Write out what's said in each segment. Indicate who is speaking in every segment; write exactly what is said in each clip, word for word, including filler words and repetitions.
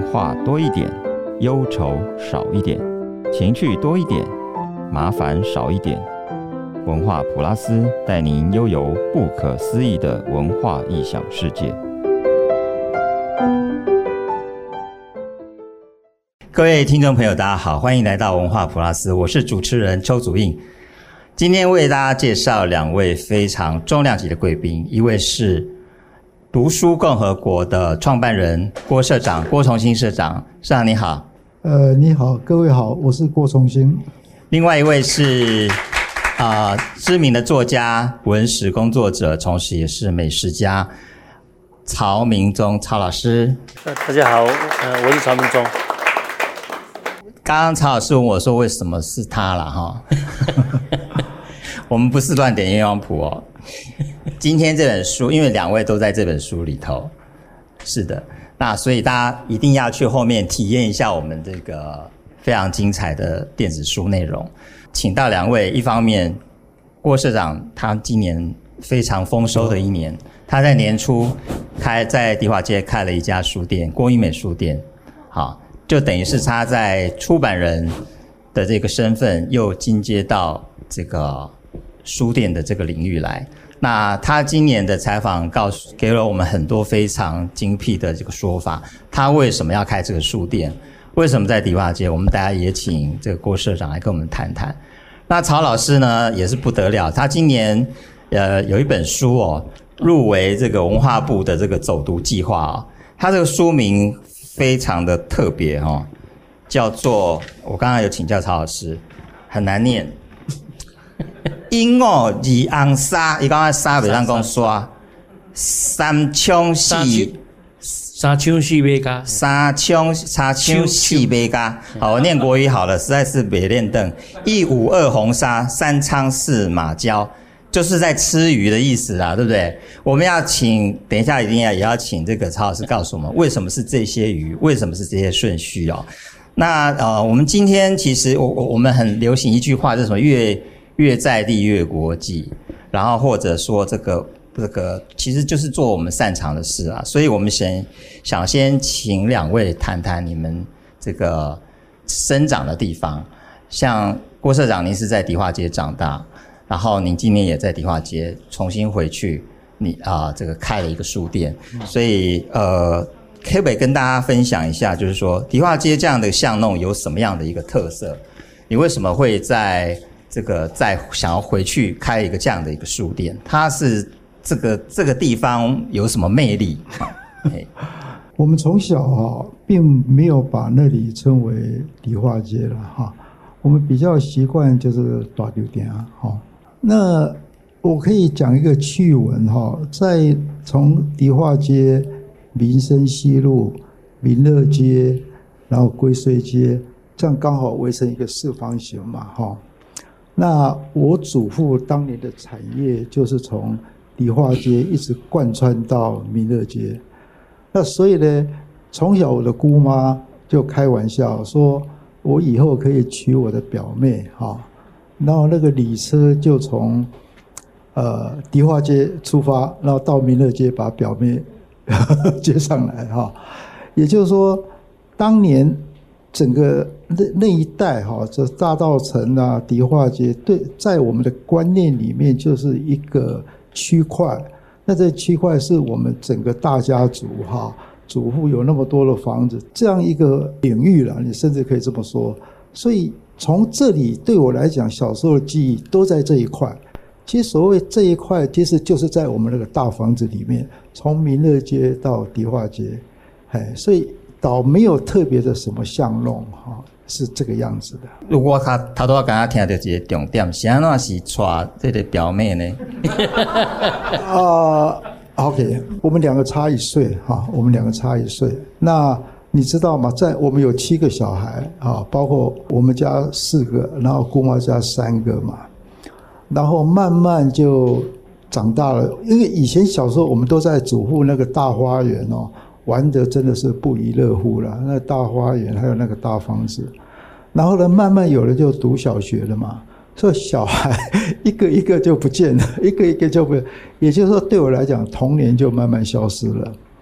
Speaker 1: 话多一点，忧愁少一点，情趣多一点，麻烦少一点。文化普拉斯带您悠游不可思议的文化异想世界。
Speaker 2: 各位听众朋友大家好，欢迎来到文化普拉斯，我是主持人邱祖印。今天为大家介绍两位非常重量级的贵宾，一位是读书共和国的创办人郭社长，郭崇新社长。社长你好。
Speaker 3: 呃，你好，各位好，我是郭崇新。
Speaker 2: 另外一位是呃知名的作家、文史工作者，同时也是美食家曹明宗曹老师。
Speaker 4: 呃，大家好，呃，我是曹明宗。
Speaker 2: 刚刚曹老师问我说为什么是他啦齁我们不是乱点鸳鸯谱哦。今天这本书因为两位都在这本书里头，是的，那所以大家一定要去后面体验一下我们这个非常精彩的电子书内容。请到两位，一方面郭社长他今年非常丰收的一年，他在年初开在迪华街开了一家书店，郭英美书店，好，就等于是他在出版人的这个身份又进阶到这个书店的这个领域来。那他今年的采访告诉给了我们很多非常精辟的这个说法，他为什么要开这个书店，为什么在迪化街，我们大家也请这个郭社长来跟我们谈谈。那曹老师呢也是不得了，他今年呃有一本书哦入围这个文化部的这个走读计划哦，他这个书名非常的特别哦，叫做我刚刚有请教曹老师，很难念。因我二红沙，伊讲沙袂当讲刷，三枪四
Speaker 4: 三枪四尾家，
Speaker 2: 三枪三枪四尾家。好，我念国语好了，实在是没练凳。一五二红沙，三仓四马椒，就是在吃鱼的意思啦，对不对？我们要请，等一下一定要也要请这个曹老师告诉我们，为什么是这些鱼，为什么是这些顺序哦？那呃，我们今天其实我我我们很流行一句话，就是什么越越在地越国际，然后或者说这个这个其实就是做我们擅长的事啊，所以我们先想先请两位谈谈你们这个生长的地方。像郭社长，您是在迪化街长大，然后您今年也在迪化街重新回去，你啊、呃、这个开了一个书店，所以呃，可不可以跟大家分享一下，就是说迪化街这样的巷弄有什么样的一个特色？你为什么会在这个再想要回去开一个这样的一个书店？它是这个这个地方有什么魅力？
Speaker 3: 我们从小哈、啊、并没有把那里称为迪化街了哈、啊，我们比较习惯就是大丢店啊哈。那我可以讲一个趣闻哈、啊，在从迪化街、民生西路、民乐街，然后归绥街，这样刚好围成一个四方形嘛哈。啊那我祖父当年的产业就是从迪化街一直贯穿到民乐街，那所以呢，从小我的姑妈就开玩笑说，我以后可以娶我的表妹哈，然后那个礼车就从呃迪化街出发，然后到民乐街把表妹接上来哈，也就是说，当年整个那那一带哈，这大稻埕啊、迪化街，对，在我们的观念里面就是一个区块。那这区块是我们整个大家族哈，祖父有那么多的房子，这样一个领域了，你甚至可以这么说。所以从这里对我来讲，小时候的记忆都在这一块。其实所谓这一块，其实就是在我们那个大房子里面，从民乐街到迪化街，哎，所以倒没有特别的什么巷弄哈，是这个样子的。
Speaker 2: 如果他他都要刚刚听到一个重点，是安怎是娶这个表妹呢？
Speaker 3: 啊、呃、，OK， 我们两个差一岁哈，我们两个差一岁。那你知道吗？在我们有七个小孩啊，包括我们家四个，然后姑妈家三个嘛，然后慢慢就长大了。因为以前小时候我们都在祖父那个大花园哦。玩得真的是不亦乐乎了，那大花园还有那个大房子，然后呢，慢慢有人就读小学了嘛，所以小孩一个一个就不见了，一个一个就不，也就是说对我来讲，童年就慢慢消失了。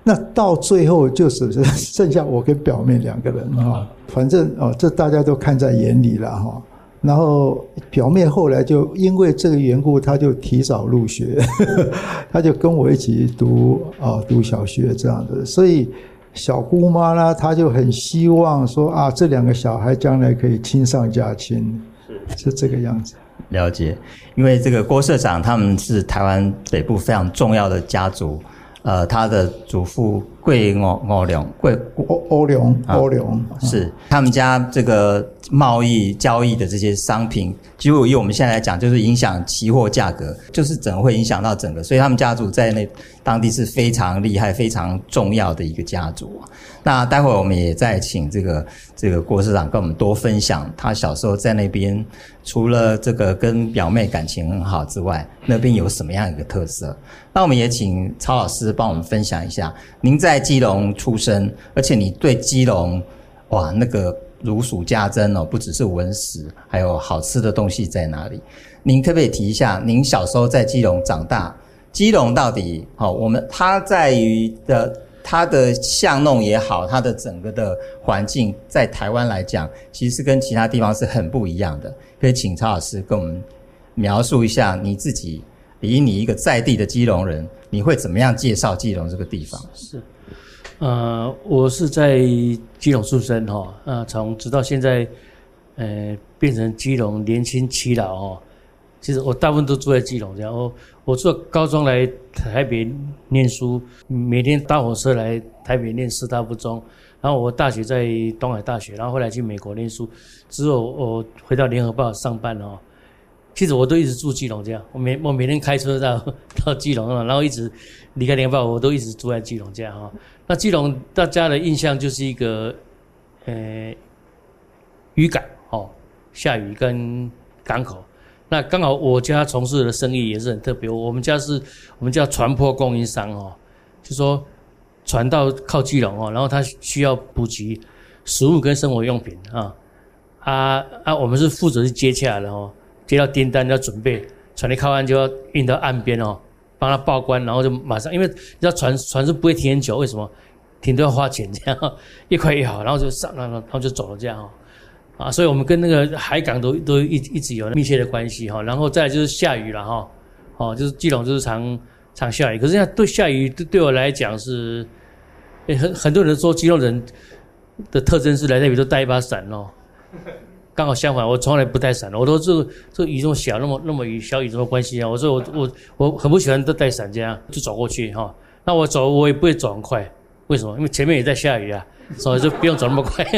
Speaker 3: 那到最后就是剩下我跟表妹两个人哈，反正哦，这大家都看在眼里了哈。然后表妹后来就因为这个缘故，她就提早入学，她就跟我一起读哦读小学这样的。所以小姑妈呢，她就很希望说啊，这两个小孩将来可以亲上加亲，是这个样子。
Speaker 2: 了解，因为这个郭社长他们是台湾北部非常重要的家族。呃，他的祖父桂欧欧良，桂
Speaker 3: 欧欧良欧良
Speaker 2: 是他们家这个贸易交易的这些商品，几乎以我们现在来讲，就是影响期货价格，就是整个会影响到整个，所以他们家族在那当地是非常厉害、非常重要的一个家族。那待会儿我们也再请这个这个郭社长跟我们多分享他小时候在那边，除了这个跟表妹感情很好之外，那边有什么样一个特色？那我们也请曹老师帮我们分享一下，您在基隆出生，而且你对基隆哇那个如数家珍哦，不只是文史，还有好吃的东西在哪里？您可不可以提一下，您小时候在基隆长大，基隆到底好、哦？我们它在于的它的巷弄也好，它的整个的环境，在台湾来讲，其实跟其他地方是很不一样的。可以请曹老师跟我们描述一下你自己。以你一个在地的基隆人，你会怎么样介绍基隆这个地方？
Speaker 4: 是，呃，我是在基隆出生哈，呃，从直到现在，呃，变成基隆年轻耆老哈。其实我大部分都住在基隆这样。我我从高中来台北念书，每天搭火车来台北念师大附中，然后我大学在东海大学，然后后来去美国念书，之后我回到联合报上班哦。其实我都一直住基隆这样，我每我每天开车到到基隆，然后一直离开联合报，我都一直住在基隆这样哈。那基隆大家的印象就是一个呃渔港哦，下雨跟港口。那刚好我家从事的生意也是很特别，我们家是我们叫船舶供应商哦，就说船到靠基隆哦，然后它需要补给食物跟生活用品啊啊啊，我们是负责去接洽的哦。接到订单要准备，船一靠岸就要运到岸边哦，帮他报关，然后就马上，因为你知道船船是不会停很久，为什么？停都要花钱，这样越快越好，然后就上，然后就走了这样哦，啊，所以我们跟那个海港都都一一直有密切的关系哈。然后再来就是下雨了哈，哦，就是基隆就是常常下雨，可是现在对下雨对对我来讲是，很很多人说基隆人的特征是来这里都带一把伞哦。刚好相反，我从来不带伞的。我都这这雨这么小，那么那么雨小雨什么关系啊？我说我我我很不喜欢都带伞这样就走过去哈。那我走我也不会走很快，为什么？因为前面也在下雨啊，所以就不用走那么快。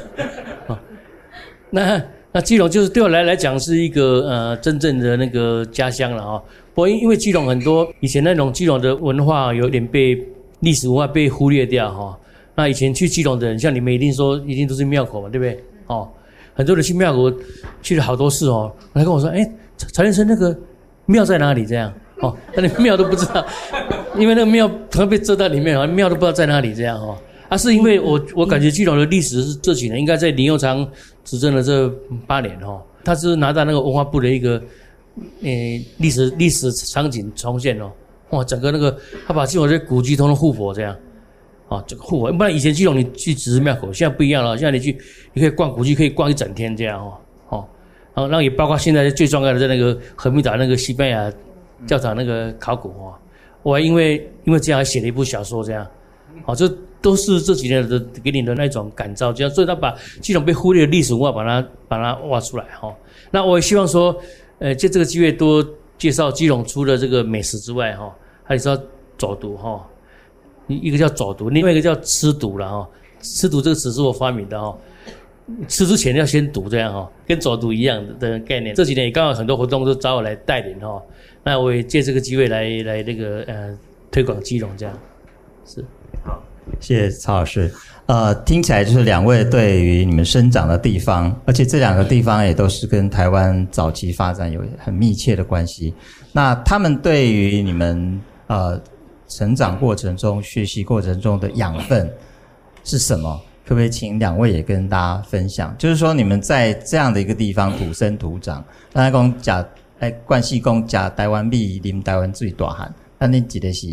Speaker 4: 那那基隆就是对我来来讲是一个呃真正的那个家乡了哈。不过因为基隆很多以前那种基隆的文化有点被历史文化被忽略掉哈。那以前去基隆的人，像你们一定说一定都是庙口嘛，对不对？哦。很多人去庙口去了好多次哦，来跟我说，哎，曹先生那个庙在哪里？这样哦，那连庙都不知道，因为那个庙可能被遮在里面哦，庙都不知道在哪里这样哦。啊，是因为我我感觉基隆的历史是这几年，应该在林右昌执政的这八年哦，他是拿到那个文化部的一个呃历史历史场景重现哦，哇，整个那个他把基隆这古迹通通护佛这样。啊，这个护佛，不然以前基隆你去只是庙口，现在不一样了。现在你去，你可以逛古迹，可以逛一整天这样哦，哦，然后然后也包括现在最重要的在那个和平岛那个西班牙教堂那个考古哦，我还因为因为这样还写了一部小说这样，哦，这都是这几年的给你的那种感召，这样，所以他把基隆被忽略的历史文化把它把它挖出来哈、哦。那我也希望说，呃，借这个机会多介绍基隆除了这个美食之外哈、哦，还是要走读哈。哦一个叫走读，另外一个叫吃读了哈。吃读这个词是我发明的哈，吃之前要先读这样哈，跟走读一样的的概念。这几年也刚好很多活动都找我来带领哈，那我也借这个机会来来那个呃推广基隆这样。是，
Speaker 2: 好，谢谢曹老师。呃，听起来就是两位对于你们生长的地方，而且这两个地方也都是跟台湾早期发展有很密切的关系。那他们对于你们呃。成长过程中、学习过程中的养分是什么？可不可以请两位也跟大家分享？就是说，你们在这样的一个地方土生土长，大家讲假哎，关系讲假台湾米啉台湾水大汉，但你指的是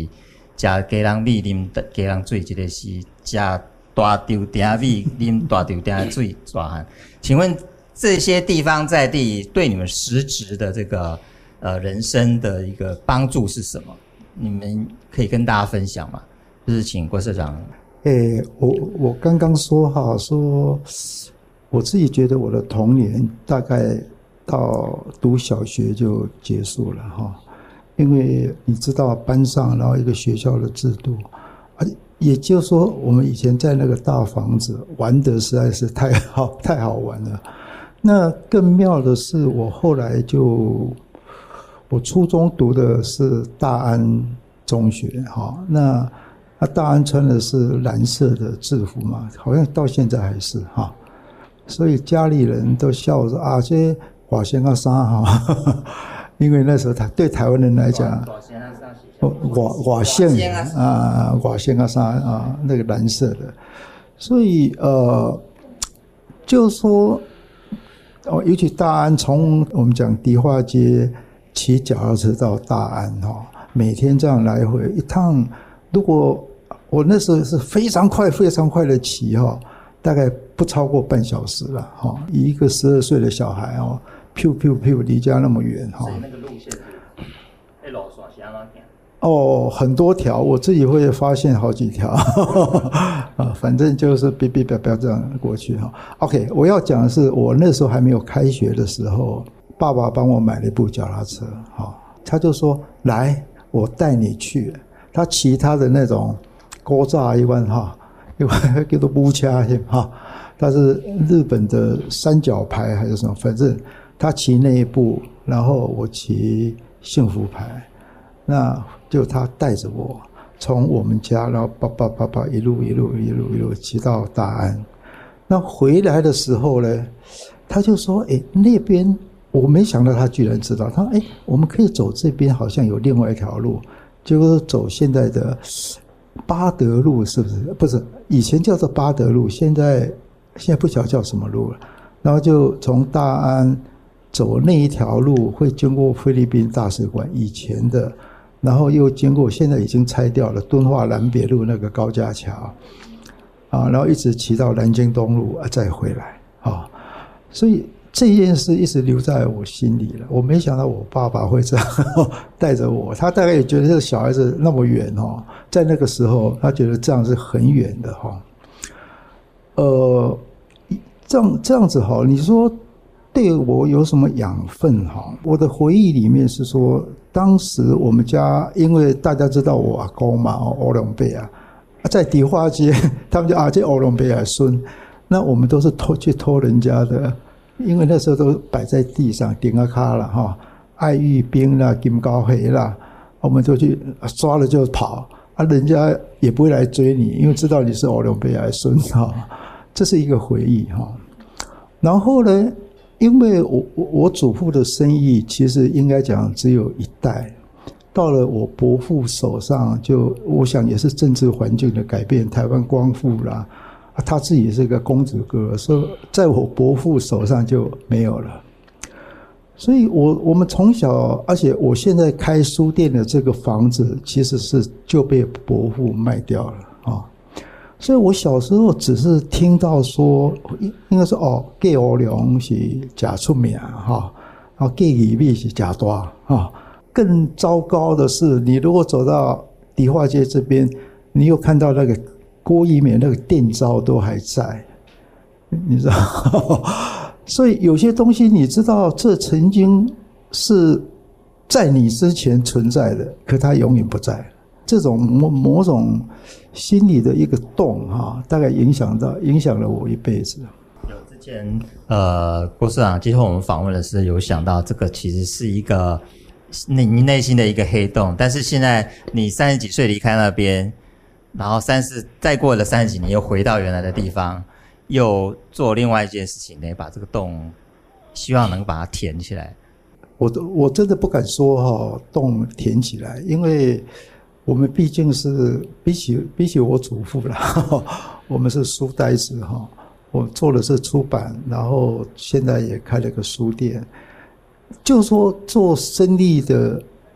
Speaker 2: 食鸡人米啉鸡人水，一个是食大丢鼎米啉大丢鼎水大汉。请问这些地方在地对你们实质的这个呃人生的一个帮助是什么？你们可以跟大家分享吗？就是请郭社长。
Speaker 3: 诶、欸，我我刚刚说哈，说我自己觉得我的童年大概到读小学就结束了哈，因为你知道班上然后一个学校的制度，啊，也就是说我们以前在那个大房子玩得实在是太好太好玩了。那更妙的是，我后来就我初中读的是大安中学哈，那那大安穿的是蓝色的制服嘛，好像到现在还是哈，所以家里人都笑说啊，这华仙啊啥哈，因为那时候他对台湾人来讲，华华仙啊华仙啊啥啊那个蓝色的，所以呃，就说。哦，尤其大安，从我们讲迪化街骑脚踏车到大安哈，每天这样来回一趟，如果我那时候是非常快、非常快的骑哈，大概不超过半小时了哈。以一个十二岁的小孩哦，噗噗噗离家那么远哈。所以那个路线，那路线是怎么行？哦，很多条，我自己会发现好几条啊，反正就是哔哔哔哔这样过去哈。OK， 我要讲的是，我那时候还没有开学的时候，爸爸帮我买了一部脚踏车，哈，他就说来，我带你去。他骑他的那种高炸一般哈，一般叫做布掐哈，他是日本的三角牌还是什么，反正他骑那一部，然后我骑幸福牌。那就他带着我从我们家，然后叭叭叭叭一路一路一路一路骑到大安。那回来的时候呢，他就说：“哎，那边我没想到他居然知道。他哎，我们可以走这边，好像有另外一条路，就是走现在的八德路，是不是？不是，以前叫做八德路，现在现在不晓得叫什么路了。然后就从大安走那一条路，会经过菲律宾大使馆以前的。”然后又经过现在已经拆掉了敦化南北路那个高架桥，啊，然后一直骑到南京东路啊，再回来啊，所以这件事一直留在我心里了。我没想到我爸爸会这样带着我，他大概也觉得这个小孩子那么远哦，在那个时候他觉得这样是很远的哈。呃，这样这样子哈，你说对我有什么养分哈？我的回忆里面是说。当时我们家，因为大家知道我阿公嘛，欧龙贝啊，在迪化街，他们就啊这欧龙贝啊孙，那我们都是偷去偷人家的，因为那时候都摆在地上顶啊卡了哈，爱玉冰啦、金高黑啦，我们就去抓了就跑，啊，人家也不会来追你，因为知道你是欧龙贝啊孙哈，这是一个回忆哈。然后呢？因为我我我祖父的生意其实应该讲只有一代，到了我伯父手上就，我想也是政治环境的改变，台湾光复啦，啊、他自己也是个公子哥，所以在我伯父手上就没有了。所以我我们从小，而且我现在开书店的这个房子其实是就被伯父卖掉了啊。所以我小时候只是听到说，应该说哦，嫁乌龙是假出名哈，然后嫁鱼米是假大哈。更糟糕的是，你如果走到迪化街这边，你又看到那个郭一美那个店招都还在，你知道？所以有些东西你知道，这曾经是在你之前存在的，可它永远不在。这种某某种心理的一个洞哈，大概影响到影响了我一辈子。
Speaker 2: 有之前呃，郭社长接受我们访问的时候，有想到这个其实是一个你内心的一个黑洞，但是现在你三十几岁离开那边，然后三十再过了三十几年又回到原来的地方，又做另外一件事情呢，把这个洞希望能把它填起来。
Speaker 3: 我我真的不敢说哈，洞填起来，因为。我们毕竟是比起比起我祖父啦，我们是书呆子哈。我做的是出版，然后现在也开了个书店。就说做生意的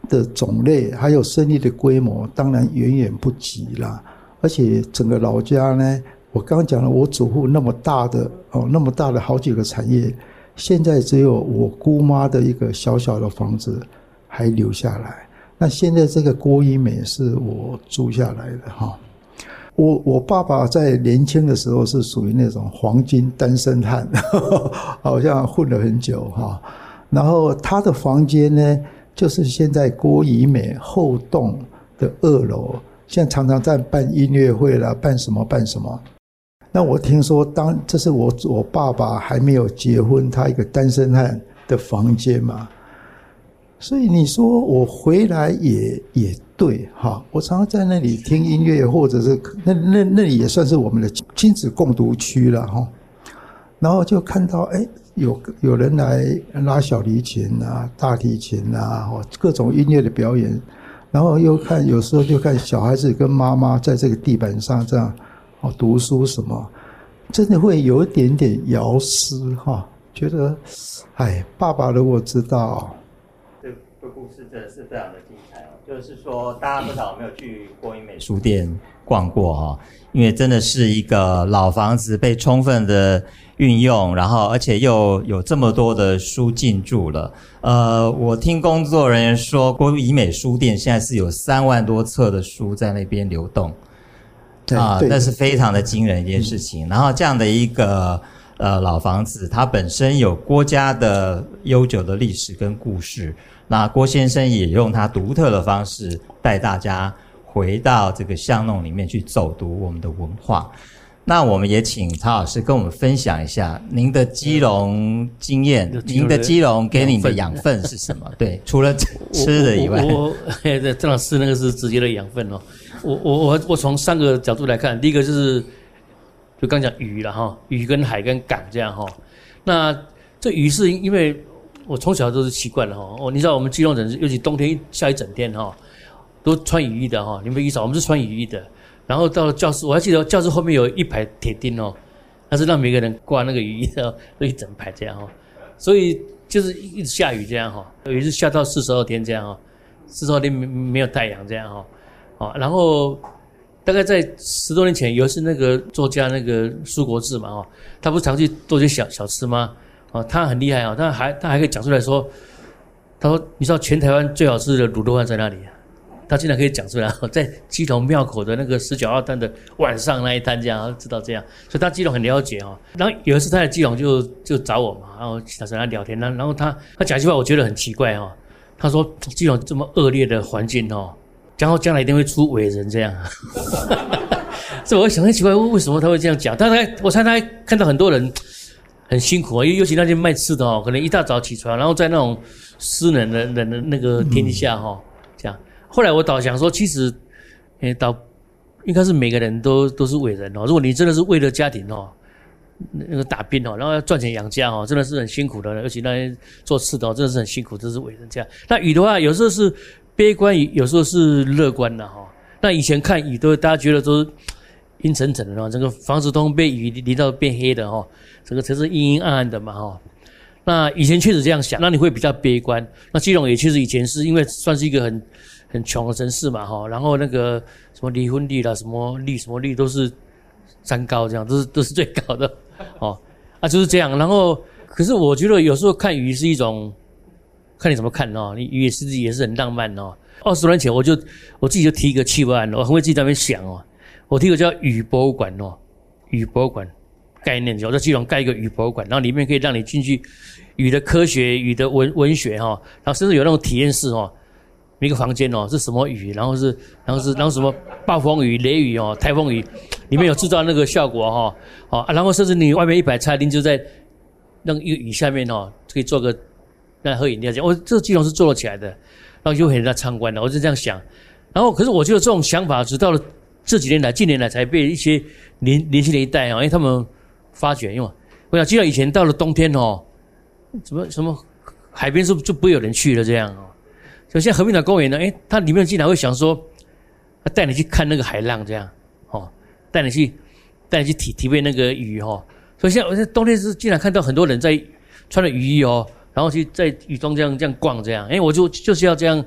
Speaker 3: 的种类还有生意的规模，当然远远不及啦。而且整个老家呢，我刚刚讲了，我祖父那么大的哦，那么大的好几个产业，现在只有我姑妈的一个小小的房子还留下来。那现在这个郭一美是我租下来的哈。我我爸爸在年轻的时候是属于那种黄金单身汉，呵呵好像混了很久哈。然后他的房间呢，就是现在郭怡美后栋的二楼，现在常常在办音乐会啦，办什么办什么。那我听说当这是我我爸爸还没有结婚，他一个单身汉的房间嘛。所以你说我回来也也对哈，我常常在那里听音乐，或者是那那那里也算是我们的亲子共读区了哈。然后就看到哎，有有人来拉小提琴啊、大提琴啊，各种音乐的表演。然后又看有时候就看小孩子跟妈妈在这个地板上这样哦读书什么，真的会有一点点摇思哈，觉得哎，爸爸如果知道。
Speaker 2: 这个故事真的是非常的精彩哦，就是说大家不知道有没有去郭一美书店逛过哈、哦，因为真的是一个老房子被充分的运用，然后而且又有这么多的书进驻了。呃，我听工作人员说，郭一美书店现在是有三万多册的书在那边流动，啊，那是非常的惊人一件事情。然后这样的一个呃老房子，它本身有郭家的悠久的历史跟故事。那郭先生也用他独特的方式带大家回到这个巷弄里面去走读我们的文化。那我们也请曹老师跟我们分享一下您的基隆经验，您的基隆给你的养分是什么？对，除了吃的以外，
Speaker 4: 我我我郑老师那个是直接的养分哦。我我我我从三个角度来看，第一个就是就刚讲鱼了哈，鱼跟海跟港这样哈。那这鱼是因为我从小都是习惯了哈，哦，你知道我们基隆人，尤其冬天下一整天哈，都穿雨衣的哈。你们雨伞，我们是穿雨衣的。然后到了教室，我还记得教室后面有一排铁钉哦，那是让每个人挂那个雨衣的，一整排这样哈。所以就是一直下雨这样哈，有一次下到四十二天这样哈，四十二天没没有太阳这样哈。哦，然后大概在十多年前，有一次那个作家那个苏国志嘛哈，他不是常去做些小小吃吗？哦，他很厉害啊，他还他还可以讲出来说，他说你知道全台湾最好吃的卤肉饭在哪里？他竟然可以讲出来，在基隆庙口的那个十九号摊的晚上那一摊这样，知道这样，所以他基隆很了解哦。然后有一次他在基隆就就找我嘛，然后他跟他聊天，然后他他讲一句话我觉得很奇怪哦，他说基隆这么恶劣的环境哦，然后将来一定会出伟人这样。所以我想很奇怪，为什么他会这样讲？但他我猜他看到很多人很辛苦啊，尤其那些卖吃的哦，可能一大早起床，然后在那种湿冷的冷的那个天气下哈、哦，这样。后来我倒想说，其实，诶，倒应该是每个人都都是伟人哦。如果你真的是为了家庭哦，那个打拼哦，然后要赚钱养家哦，真的是很辛苦的。而且那些做吃的哦，真的是很辛苦，这是伟人这样。那雨的话，有时候是悲观，有时候是乐观的哈、哦。那以前看雨都大家觉得都是阴沉沉的哦，整个房子都被雨淋到变黑的哦，整个城市阴阴暗暗的嘛哈、哦。那以前确实这样想，那你会比较悲观。那基隆也确实以前是因为算是一个很很穷的城市嘛哈，然后那个什么离婚率啦、什么率、什么率都是三高这样，都是都是最高的哦。啊，就是这样。然后，可是我觉得有时候看鱼是一种，看你怎么看哦。你鱼也是也是很浪漫哦。二十多年前我就我自己就提一个企划案，我很会自己在那边想哦。我提一个叫鱼博物馆哦，鱼博物馆概念，我在基隆盖一个鱼博物馆，然后里面可以让你进去鱼的科学、鱼的文文学哈、哦，然后甚至有那种体验室哦。一个房间哦，是什么雨？然后是，然后是，然后什么暴风雨、雷雨哦、台风雨，里面有制造那个效果哈、哦，啊，然后甚至你外面一排餐厅就在那个雨下面哦，可以做个那喝饮料这样。我、哦、这个基隆是做了起来的，然后就很人家参观的，我就这样想。然后，可是我觉得这种想法直到了这几年来，近年来才被一些年年轻的一代哦，因为他们发掘，因为我想，记得以前到了冬天哦，什么什么海边是不是就不会有人去了这样哦。所以现在和平岛公园呢，诶，它里面竟然会想说，带你去看那个海浪这样，哦，带你去，带你去体体会那个雨哦。所以现在我在冬天是竟然看到很多人在穿着雨衣哦，然后去在雨中这样这样逛这样，诶，我就就是要这样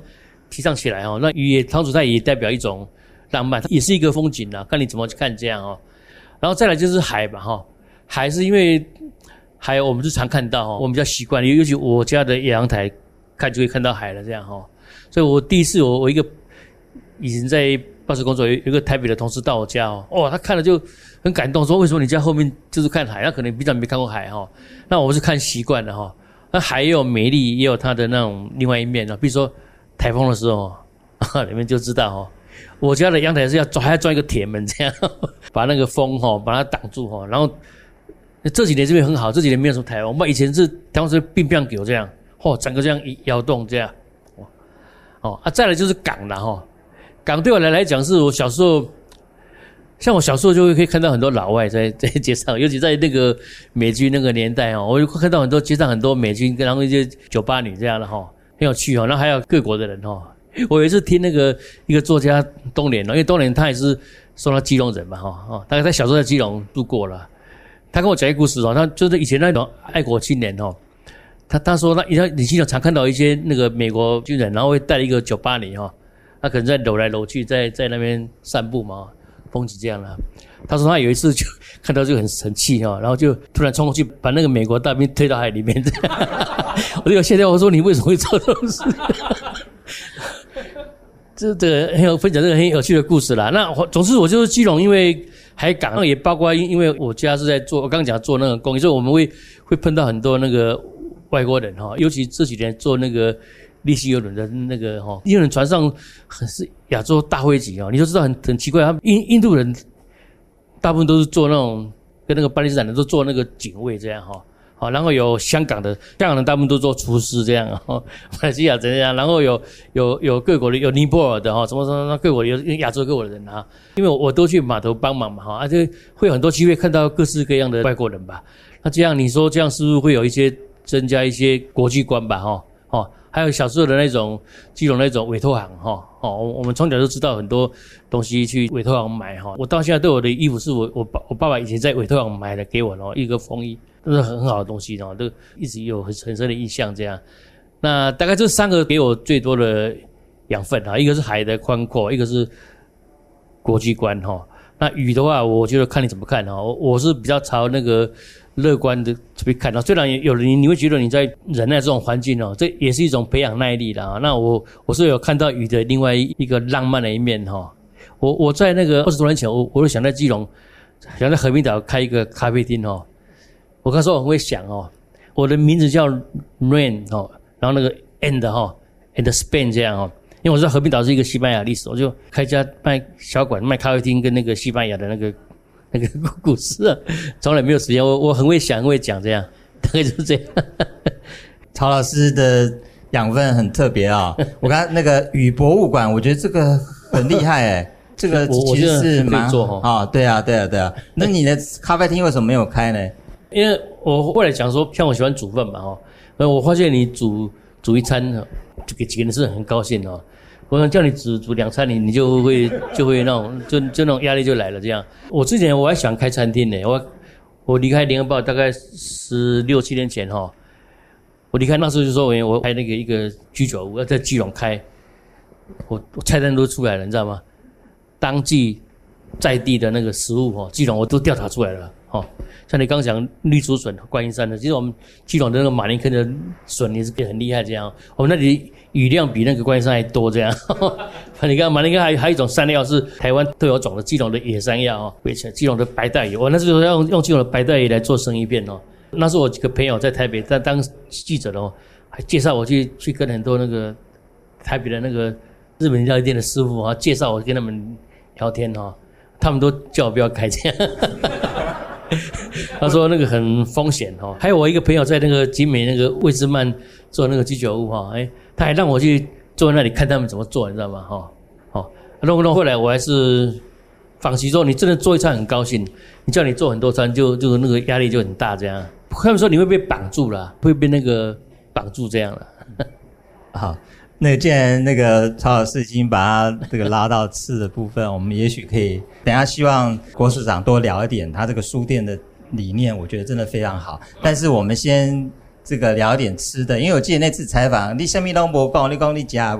Speaker 4: 提倡起来哦。那鱼也汤煮菜也代表一种浪漫，也是一个风景啦，看你怎么去看这样哦。然后再来就是海吧哈，海是因为海我们是常看到哈，我们比较习惯，尤其我家的阳台看就会看到海了这样哈。所以我第一次我我一个以前在办事工作有有一个台北的同事到我家哦，哇，他看了就很感动，说为什么你家后面就是看海？他可能平常没看过海哈，那我是看习惯了哈。那海也有美丽，也有它的那种另外一面啊，比如说台风的时候，你们就知道哈。我家的阳台是要还要装一个铁门，这样把那个风哈把它挡住哈。然后这几年这边很好，这几年没有什么台风。我们以前是台风是乒乒给我这样，哦，整个这样摇动这样。哦啊，再来就是港了哈。港对我来来讲是我小时候，像我小时候就会可以看到很多老外在在街上，尤其在那个美军那个年代哦，我就看到很多街上很多美军，然后一些酒吧女这样的哈，很有趣哦。然后还有各国的人哈。我有一次听那个一个作家东联哦，因为东联他也是说他基隆人嘛哈哦，大概他小时候在基隆度过了。他跟我讲一个故事哦，他就是以前那种爱国青年哦，他他说那你经常常看到一些那个美国军人，然后会带一个酒吧女哈。他可能在搂来搂去，在在那边散步嘛，风景这样啦。他说他有一次就看到就很生气哈，然后就突然冲过去把那个美国大兵推到海里面。我就现在我说你为什么会做这种事？这这个很有分享这个很有趣的故事啦。那总之我就是基隆，因为海港也包括因为我家是在做，我刚刚讲做那个工业，所以我们会会碰到很多那个外国人哈，尤其这几年做那个。利息邮轮的那个哈，邮轮船上很是亚洲大汇集哦，你就知道很很奇怪，他们印印度人大部分都是做那种跟那个巴基斯坦人都做那个警卫这样哈，好，然后有香港的，香港人大部分都做厨师这样哈，马来西亚怎样，然后有有有各国的，有尼泊尔的哈，什么什么各国有亚洲各国的人啊，因为我都去码头帮忙嘛哈，啊就会有很多机会看到各式各样的外国人吧，那这样你说这样是不是会有一些增加一些国际观吧哈，哦。还有小时候的那种基隆那种委托行哈，哦，我们从小就知道很多东西去委托行买哈。我到现在对我的衣服是我我爸我爸爸以前在委托行买的给我哦，一个风衣都是很好的东西哦，都一直有很很深的印象这样。那大概这三个给我最多的养分哈，一个是海的宽阔，一个是国际观哈。那雨的话，我觉得看你怎么看哈，我我是比较朝那个。乐观的去看到，虽然有人你会觉得你在忍耐这种环境哦，这也是一种培养耐力的啊。那我我是有看到雨的另外一个浪漫的一面哈。我我在那个二十多年前，我我就想在基隆，想在和平岛开一个咖啡厅哦。我那时候我很会想哦，我的名字叫 Rain 哦，然后那个 And 哈 And Spain 这样哦，因为我知道和平岛是一个西班牙历史，我就开一家卖小馆卖咖啡厅跟那个西班牙的那个。那个故事啊，从来没有时间，我我很会想，很会讲，这样大概就是这样。
Speaker 2: 曹老师的养分很特别啊、哦！我刚那个雨博物馆，我觉得这个很厉害哎，这个其实是蛮
Speaker 4: 做
Speaker 2: 啊、哦，对啊，对啊，对啊。那你的咖啡厅为什么没有开呢？
Speaker 4: 因为我后来想说，像我喜欢煮饭嘛哈，那我发现你煮煮一餐，就给几个人是很高兴哦。我想叫你煮煮两餐，你你就会就会那种就就那种压力就来了这样。我之前我还想开餐厅呢，我我离开联合报大概十六七年前哈，我离开那时候就说我我开那个一个居酒屋要在基隆开，我我菜单都出来了，你知道吗？当季在地的那个食物哈，基隆我都调查出来了哈。像你刚讲绿竹笋、观音山的，其实我们基隆的那个马林坑的笋也是很厉害这样。我们那里雨量比那个观音山还多这样。你看马林坑还还有一种山药是台湾特有种的基隆的野山药哦，基隆的白带鱼。我那时候要用用基隆的白带鱼来做生鱼片哦。那时候我几个朋友在台北在当记者的哦，还介绍我去去跟很多那个台北的那个日本料理店的师傅啊，介绍我跟他们聊天哈，他们都叫我不要开这样。他说那个很风险哈，还有我一个朋友在那个集美那个魏之曼做那个居酒屋哈，哎，他还让我去坐在那里看他们怎么做，你知道吗？哈，好，弄弄后来我还是放弃说，你真的做一餐很高兴，你叫你做很多餐就就那个压力就很大这样。他们说你会被绑住了，会被那个绑住这样了。
Speaker 2: 好。那既然那个曹老师已经把他这个拉到吃的部分，我们也许可以等一下希望郭市长多聊一点他这个书店的理念，我觉得真的非常好。但是我们先这个聊一点吃的，因为我记得那次采访，你什么都没讲，你讲你吃的，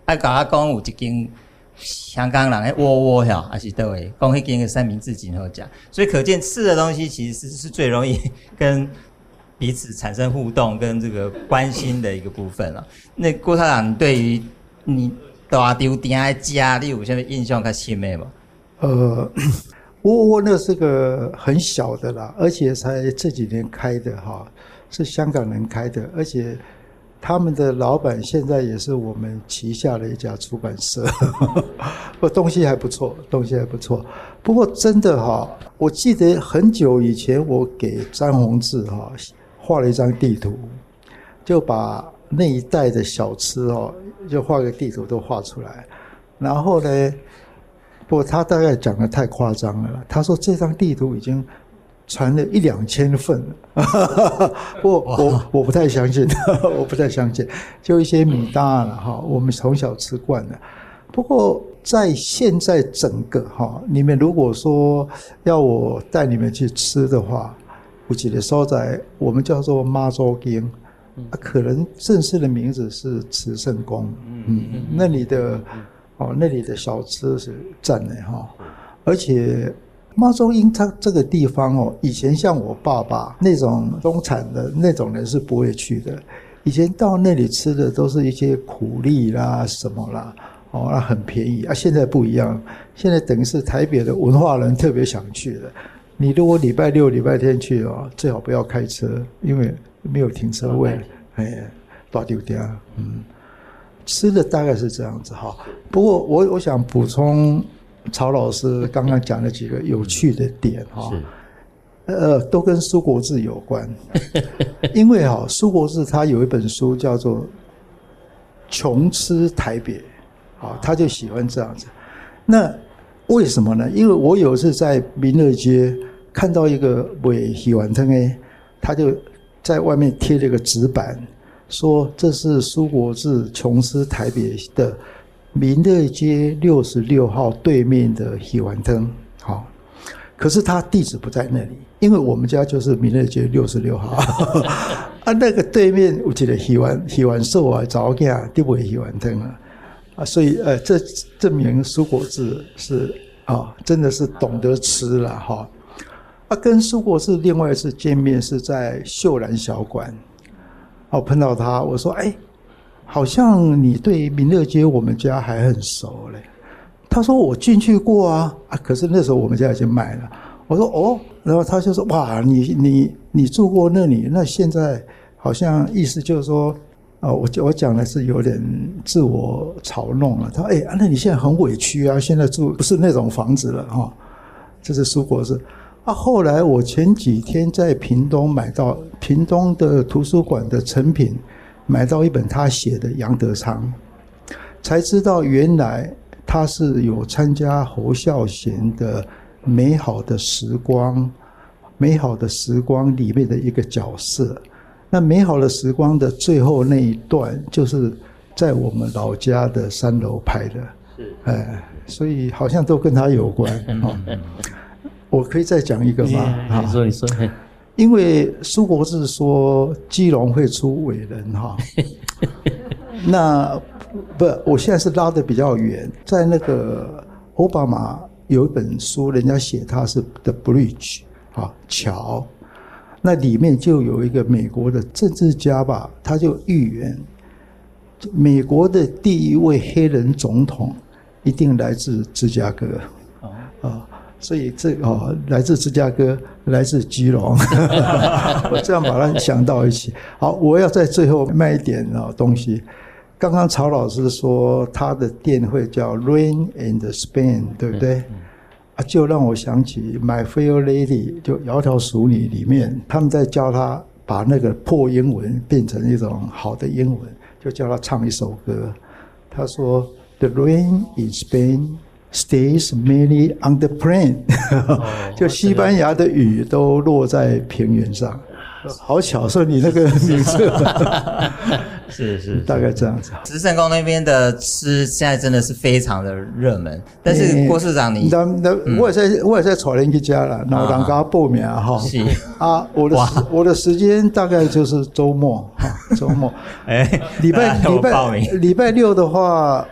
Speaker 2: 啊，甲我讲有一间香港人迄窝窝吼，还是倒位，讲迄间的三明治真好食，所以可见吃的东西其实是最容易跟彼此产生互动跟这个关心的一个部分了。那郭校长对于你大丢店的家，你有什么印象较深的吗？
Speaker 3: 呃，窝窝那是个很小的啦，而且才这几年开的哈，是香港人开的，而且他们的老板现在也是我们旗下的一家出版社，不，东西还不错，东西还不错。不过真的哈，我记得很久以前我给张宏志哈画了一张地图，就把那一带的小吃哦，就画个地图都画出来。然后呢，不过他大概讲得太夸张了，他说这张地图已经传了一两千份了，不过我我不太相信，我不太相信，就一些米大了哈，我们从小吃惯了。不过在现在整个哈，你们如果说要我带你们去吃的话，有一个所在我们叫做妈祖宫，啊，可能正式的名字是慈圣宫，嗯，那里的哦，那里的小吃是赞的哈，而且妈祖宫它这个地方哦，以前像我爸爸那种中产的那种人是不会去的，以前到那里吃的都是一些苦力啦什么啦，哦，那很便宜啊。现在不一样，现在等于是台北的文化人特别想去的。你如果礼拜六、礼拜天去哦，最好不要开车，因为没有停车位，哎，大丢掉。嗯，吃的大概是这样子哈。不过我我想补充曹老师刚刚讲的几个有趣的点哈，呃，都跟苏国治有关。因为哈，苏国治他有一本书叫做《穷吃台北》，啊，他就喜欢这样子。那为什么呢？因为我有一次在民乐街看到一个卖喜丸汤的，他就在外面贴了一个纸板，说这是苏国治穷吃台北的民乐街六十六号对面的喜丸汤。好，可是他地址不在那里，因为我们家就是民乐街六十六号啊，那个对面有一个喜丸喜丸寿啊，早间就卖喜丸汤啊。啊，所以呃，这证明苏国治是啊，真的是懂得吃了哈。啊，跟苏国治另外一次见面是在秀兰小馆，我碰到他，我说，哎，好像你对民乐街我们家还很熟嘞。他说我进去过啊，啊，可是那时候我们家已经卖了。我说哦，然后他就说哇，你你你住过那里，那现在好像意思就是说。啊，我我讲的是有点自我嘲弄了。他说：“哎、欸，那你现在很委屈啊，现在住不是那种房子了哈、哦。”这是苏国治。啊，后来我前几天在屏东买到屏东的图书馆的成品，买到一本他写的杨德昌，才知道原来他是有参加侯孝贤的《美好的时光》《美好的时光》里面的一个角色。那美好的时光的最后那一段，就是在我们老家的三楼拍的，是，哎，所以好像都跟他有关。哦、我可以再讲一个吗？
Speaker 4: 你说，你说。
Speaker 3: 因为苏国治说基隆会出伟人哈，那不，我现在是拉得比较远，在那个奥巴马有一本书，人家写他是 The Bridge 啊，桥。那里面就有一个美国的政治家吧，他就预言美国的第一位黑人总统一定来自芝加哥，啊、哦，所以这哦来自芝加哥，来自基隆，我这样把它想到一起。好，我要在最后卖一点啊、哦、东西。刚刚曹老师说他的店会叫 Rain and Spain， 对不对？嗯啊，就让我想起《My Fair Lady》就窈窕淑女里面，他们在教他把那个破英文变成一种好的英文，就叫他唱一首歌。他说 ：“The rain in Spain stays mainly on the plain， 就西班牙的雨都落在平原上。”好巧，说你那个名字
Speaker 2: 是是，
Speaker 3: 大概这样子。
Speaker 2: 慈圣宫那边的吃现在真的是非常的热门，但是郭市长你，
Speaker 3: 那那、嗯、我也在我也在带人去家了，然后人家报名哈。是啊，我的我的时间大概就是周末哈，周末。哎，礼拜礼拜礼拜六的话，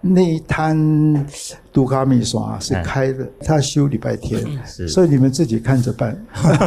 Speaker 3: 那一摊杜卡米耍是开的，他休礼拜天，所以你们自己看着办。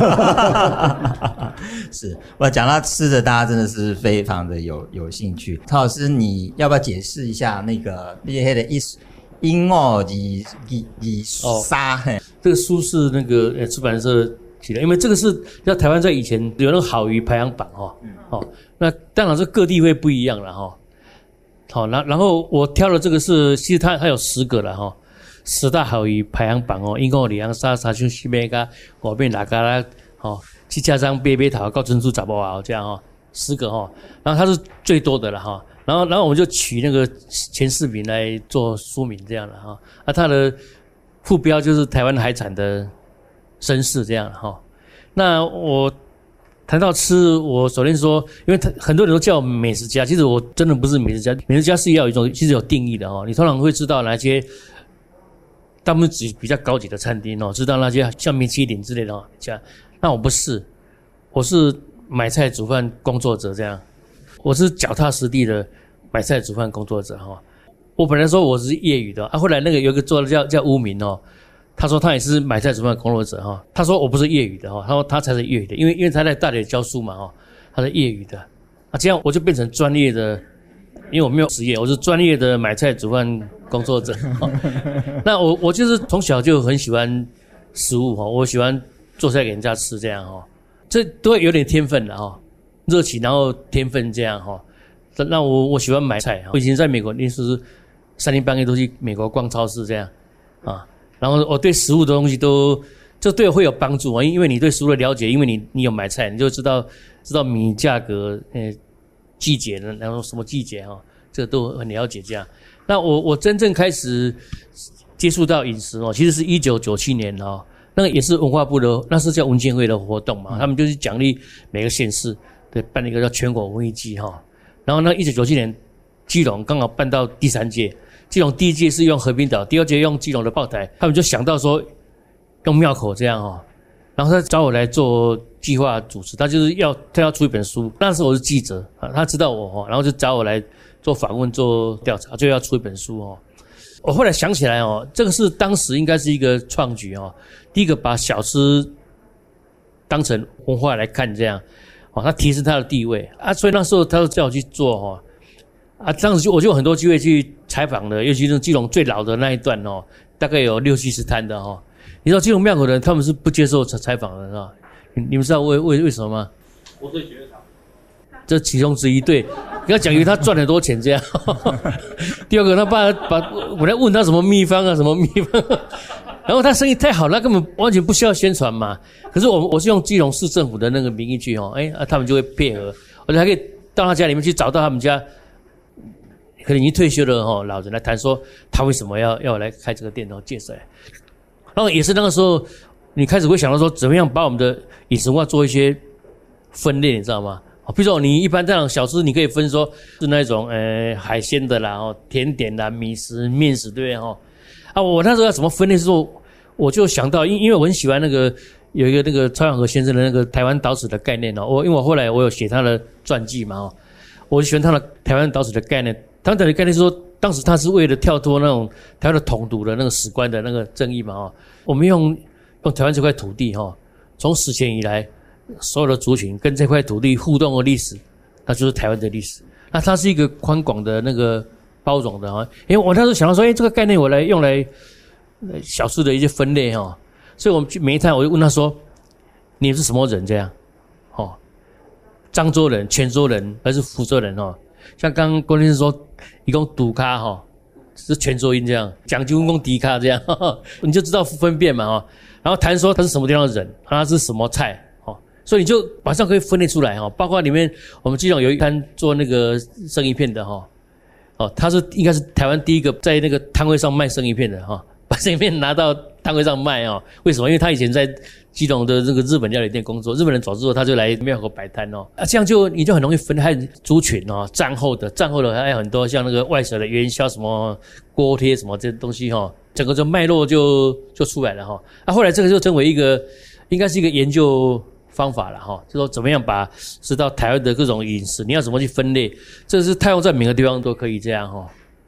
Speaker 2: 是，我讲到吃的，大家真的是非常的有有兴趣。曹老师，你要不要解释一下那个那些的意思？因哦，以以以沙，嘿，
Speaker 4: 这个书是那个呃出版社起的，因为这个是在台湾在以前有那个好鱼排行榜哈，嗯、哦，那当然是各地会不一样了哈。好，然然后我挑的这个是，其实它它有十个了哈，十大好鱼排行榜哦，因为两沙沙丘西梅加我变哪个啦，哦，七家张杯杯桃高珍珠杂包啊这样哈，十个哈，然后它是最多的了哈，然后然后我们就取那个前四名来做书名这样了哈，啊，它的副标就是台湾海产的身世这样哈，那我。谈到吃，我首先说，因为他很多人都叫我美食家，其实我真的不是美食家。美食家是要有一种其实有定义的哦，你通常会知道哪些，大部分指比较高级的餐厅哦，知道那些像米其林之类的哦，家。那我不是，我是买菜煮饭工作者这样，我是脚踏实地的买菜煮饭工作者哈。我本来说我是业余的啊，后来那个有一个做的叫叫乌明哦。他说他也是买菜煮饭工作者哈，他说我不是业余的哈，他说他才是业余的，因为因为他在大理教书嘛哈，他是业余的啊，这样我就变成专业的，因为我没有职业，我是专业的买菜煮饭工作者。那我我就是从小就很喜欢食物哈，我喜欢做菜给人家吃这样哈，这都有点天分的哈，热情然后天分这样哈。那我我喜欢买菜，我以前在美国那时候三更半夜都去美国逛超市这样啊。然后我对食物的东西都，这对我会有帮助啊，因为你对食物的了解，因为你你有买菜，你就知道知道米价格，呃，季节的，然后什么季节哈，这个都很了解这样。那我我真正开始接触到饮食哦，其实是一九九七年哦，那个也是文化部的，那是叫文建会的活动嘛，他们就是奖励每个县市，对，办了一个叫全国文艺季哈。然后呢，一九九七年基隆刚好办到第三届。基隆第一届是用和平岛，第二届用基隆的炮台，他们就想到说用庙口这样哦，然后他找我来做计划主持，他就是要他要出一本书，那时候我是记者啊，他知道我哦，然后就找我来做访问做调查，就要出一本书哦。我后来想起来哦，这个是当时应该是一个创举哦，第一个把小吃当成文化来看这样，哦，他提升他的地位啊，所以那时候他就叫我去做哦。啊，当时就我就有很多机会去采访的，尤其是基隆最老的那一段哦，大概有六七十摊的哦。你知道基隆庙口的人他们是不接受采访的，是吧？你你们知道为为为什么吗？我对觉得他，这其中之一。对，跟他讲，因为他赚很多钱这样。第二个，他把把我来问他什么秘方啊，什么秘方，然后他生意太好，他根本完全不需要宣传嘛。可是我我是用基隆市政府的那个名义去哦，哎，啊，他们就会配合，而且还可以到他家里面去找到他们家。可能已经退休的哈老人来谈说他为什么要要来开这个店，然后介绍。然后也是那个时候，你开始会想到说，怎么样把我们的饮食文化做一些分类，你知道吗？比如说你一般这样小吃，你可以分说是那种呃海鲜的啦，哦甜点啦、米食、面食，对不对哈？啊，我那时候要怎么分类的时候，我就想到，因因为我很喜欢那个有一个那个蔡永和先生的那个台湾岛史的概念哦，我因为我后来我有写他的传记嘛哦，我喜欢他的台湾岛史的概念。台湾岛的概念是说，当时他是为了跳脱那种台湾的统独的那个史观的那个争议嘛哈，我们用用台湾这块土地哈，从史前以来所有的族群跟这块土地互动的历史，那就是台湾的历史。那它是一个宽广的那个包容的哈，因为我那时候想到说，哎，这个概念我来用来小吃的一些分类哈，所以我们去每一摊我就问他说，你是什么人这样？哦，漳州人、泉州人还是福州人哦？像刚刚郭先生说，一共赌咖哈，是泉州音这样，讲究公迪咖这样，呵呵你就知道分辨嘛哈。然后谈说他是什么地方的人，他是什么菜哦，所以你就马上可以分类出来哈。包括里面我们基隆有一摊做那个生鱼片的哈，哦，他是应该是台湾第一个在那个摊位上卖生鱼片的哈，把生鱼片拿到摊位上卖哦。为什么？因为他以前在基隆的这个日本料理店工作，日本人走之后他就来庙口摆摊哦，啊，这样就你就很容易分开族群哦，战后的战后的还有很多像那个外省的元宵什么锅贴什么这些东西哈、哦，整个这脉络就就出来了哈、哦。啊，后来这个就成为一个应该是一个研究方法了哈、哦，就说怎么样把知道台湾的各种饮食，你要怎么去分类，这是套用在每个地方都可以这样哈、哦。哦，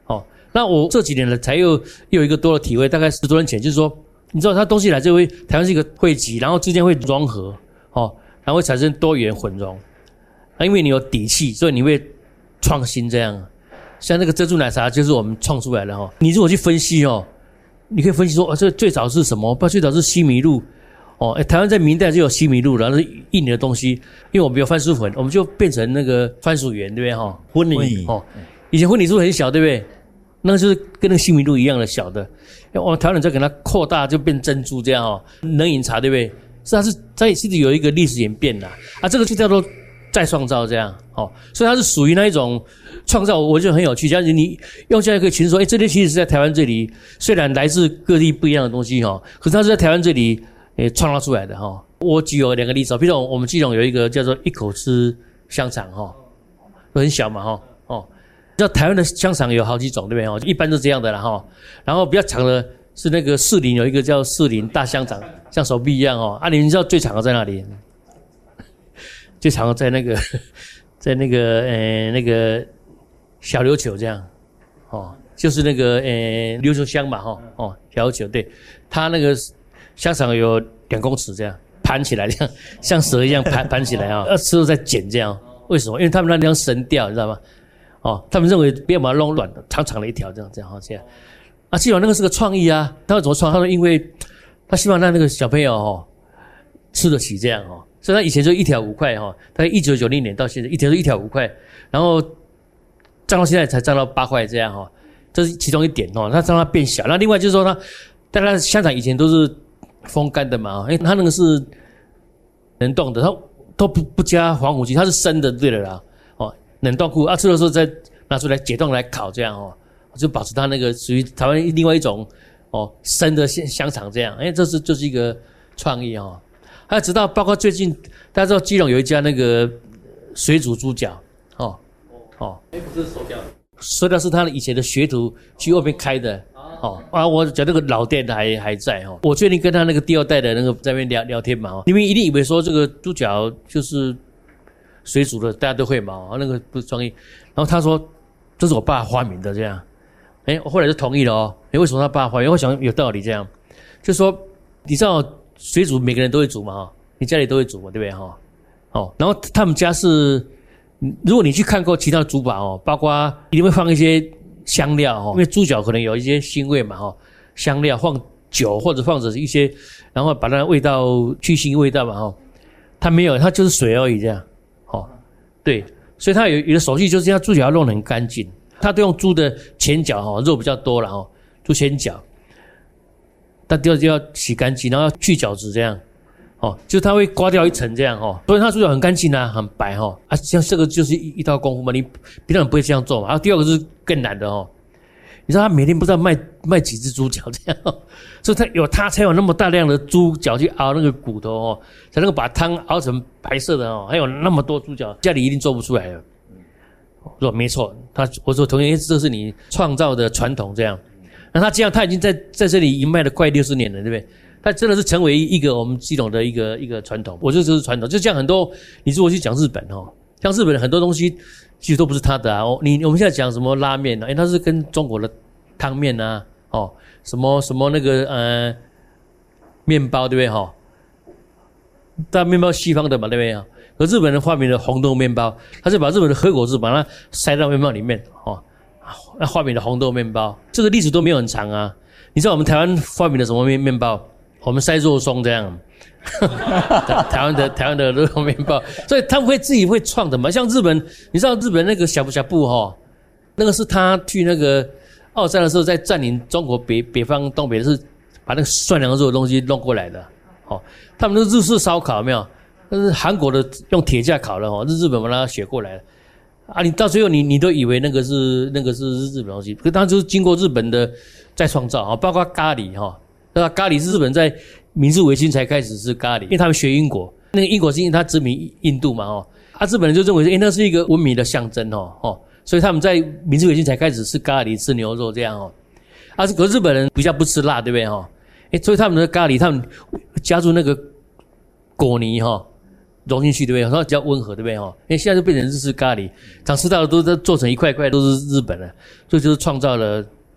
Speaker 4: 那我这几年呢，才又又有一个多的体会，大概十多年前，就是说，你知道它东西来自于台湾是一个汇集，然后之间会融合，哦，然后会产生多元混融。那因为你有底气，所以你会创新这样。像那个珍珠奶茶就是我们创出来的哈、哦。你如果去分析哦，你可以分析说，哦，这最早是什么？不，最早是西米露。哦，台湾在明代就有西米露，然后是印尼的东西，因为我们有番薯粉，我们就变成那个番薯圆，对不对哈？婚礼哦，以前婚礼是不是很小，对不对？那个就是跟那个西米露一样的小的，我们台湾人再给它扩大，就变珍珠这样哦。冷饮茶对不对？是它是它也是有一个历史演变的啊，这个就叫做再创造这样哦，所以它是属于那一种创造，我觉得很有趣。假如你用下一个群说，哎，这些其实是在台湾这里，虽然来自各地不一样的东西哈，可是它是在台湾这里。诶，创造出来的哈，我举有两个例子，比如说我们基隆有一个叫做一口吃香肠哈，很小嘛哈，哦，知道台湾的香肠有好几种对不对哈？一般都这样的啦哈，然后比较长的是那个士林有一个叫士林大香肠，像手臂一样哦。啊，你知道最长的在哪里？最长的在那个在那个呃那个小琉球这样，哦，就是那个呃琉球乡嘛哈，哦小琉球对，它那个。香肠有两公尺这样盘起来，这样像蛇一样盘盘起来啊，要吃后再剪这样。为什么？因为他们那地方神钓，你知道吗？哦，他们认为不要把它弄软，长长的一条这样这样这样。啊，基本上那个是个创意啊。他怎么创？他说因为他希望让那个小朋友哦吃得起这样哦，所以他以前就一条五块哈，大概一九九零年到现在一条就一条五块，然后涨到现在才涨到八块这样哈，这是其中一点哦。他让它变小，那另外就是说呢，但它香肠以前都是。风干的嘛，因为它那个是冷冻的，它都不不加防腐剂，它是生的，对了啦。哦，冷冻库啊，吃的时候再拿出来解冻来烤，这样哦，就保持它那个属于台湾另外一种哦生的香肠这样。哎，这是就是一个创意哦。还有直到包括最近大家知道基隆有一家那个水煮猪脚，哦哦，哎不是手脚，手脚是他以前的学徒去外面开的。哦啊，我讲那个老店的还还在哈、哦，我最近跟他那个第二代的那个在那边聊聊天嘛，哦，你们一定以为说这个猪脚就是水煮的，大家都会嘛，哦，那个不是创意。然后他说这是我爸发明的这样，哎，我后来就同意了哦。哎，为什么他爸发明？我想有道理这样，就说你知道水煮每个人都会煮嘛，哈，你家里都会煮嘛，对不对哈？哦，然后他们家是，如果你去看过其他的煮法哦，包括一定会放一些。香料哦，因为猪脚可能有一些腥味嘛哈，香料放酒或者放着一些，然后把它味道去腥味道嘛哈，它没有，它就是水而已这样，哦，对，所以它有有的手续就是要猪脚要弄得很干净，它都用猪的前脚哈，肉比较多了哈，猪前脚，它就要洗干净，然后要去角质这样，哦，就它会刮掉一层这样哈，所以它猪脚很干净啊，很白哈，啊，像这个就是一一道功夫嘛，你别人不会这样做嘛，然后第二个是。更难的哦，你知道他每天不知道卖卖几只猪脚这样、哦，所以他有他才有那么大量的猪脚去熬那个骨头哦，才能够把汤熬成白色的哦，还有那么多猪脚，家里一定做不出来的。我说没错，他我说同意，这是你创造的传统这样。那他这样他已经在在这里已经卖了快六十年了，对不对？他真的是成为一个我们基隆的一个一个传统，我觉得这是传统。就像很多你如果去讲日本哦，像日本的很多东西。其实都不是他的啊！你我们现在讲什么拉面呢、啊？哎，它是跟中国的汤面啊，哦，什么什么那个呃面包对不对哈？但面包西方的嘛对不对啊？可日本人发明了红豆面包，他是把日本的和果子把它塞到面包里面哦，那发明了红豆面包，这个历史都没有很长啊。你知道我们台湾发明了什么面面包？我们塞肉松这样。台湾的台湾的肉面包，所以他们会自己会创的嘛。像日本，你知道日本那个小布小布哈，那个是他去那个二战的时候，在占领中国北北方东北是把那个涮羊肉的东西弄过来的。哦，他们那个日式烧烤有没有？那是韩国的用铁架烤的哦，是日本把它学过来的。啊，你到最后你你都以为那个是那个是日本东西，可当然就是经过日本的再创造啊，包括咖喱哈，那咖喱是日本在。明治维新才开始是咖喱，因为他们学英国，那个英国是因为他殖民印度嘛，哦，啊，日本人就认为说，诶，那是一个文明的象征哦，哦，所以他们在明治维新才开始吃咖喱、吃牛肉这样哦，啊，可是日本人比较不吃辣，对不对哈？诶，所以他们的咖喱，他们加入那个果泥哈，融进去，对不对？然后比较温和，对不对哈？因为现在就变成日式咖喱，常吃到的都都做成一块块都是日本的，所以就是创造了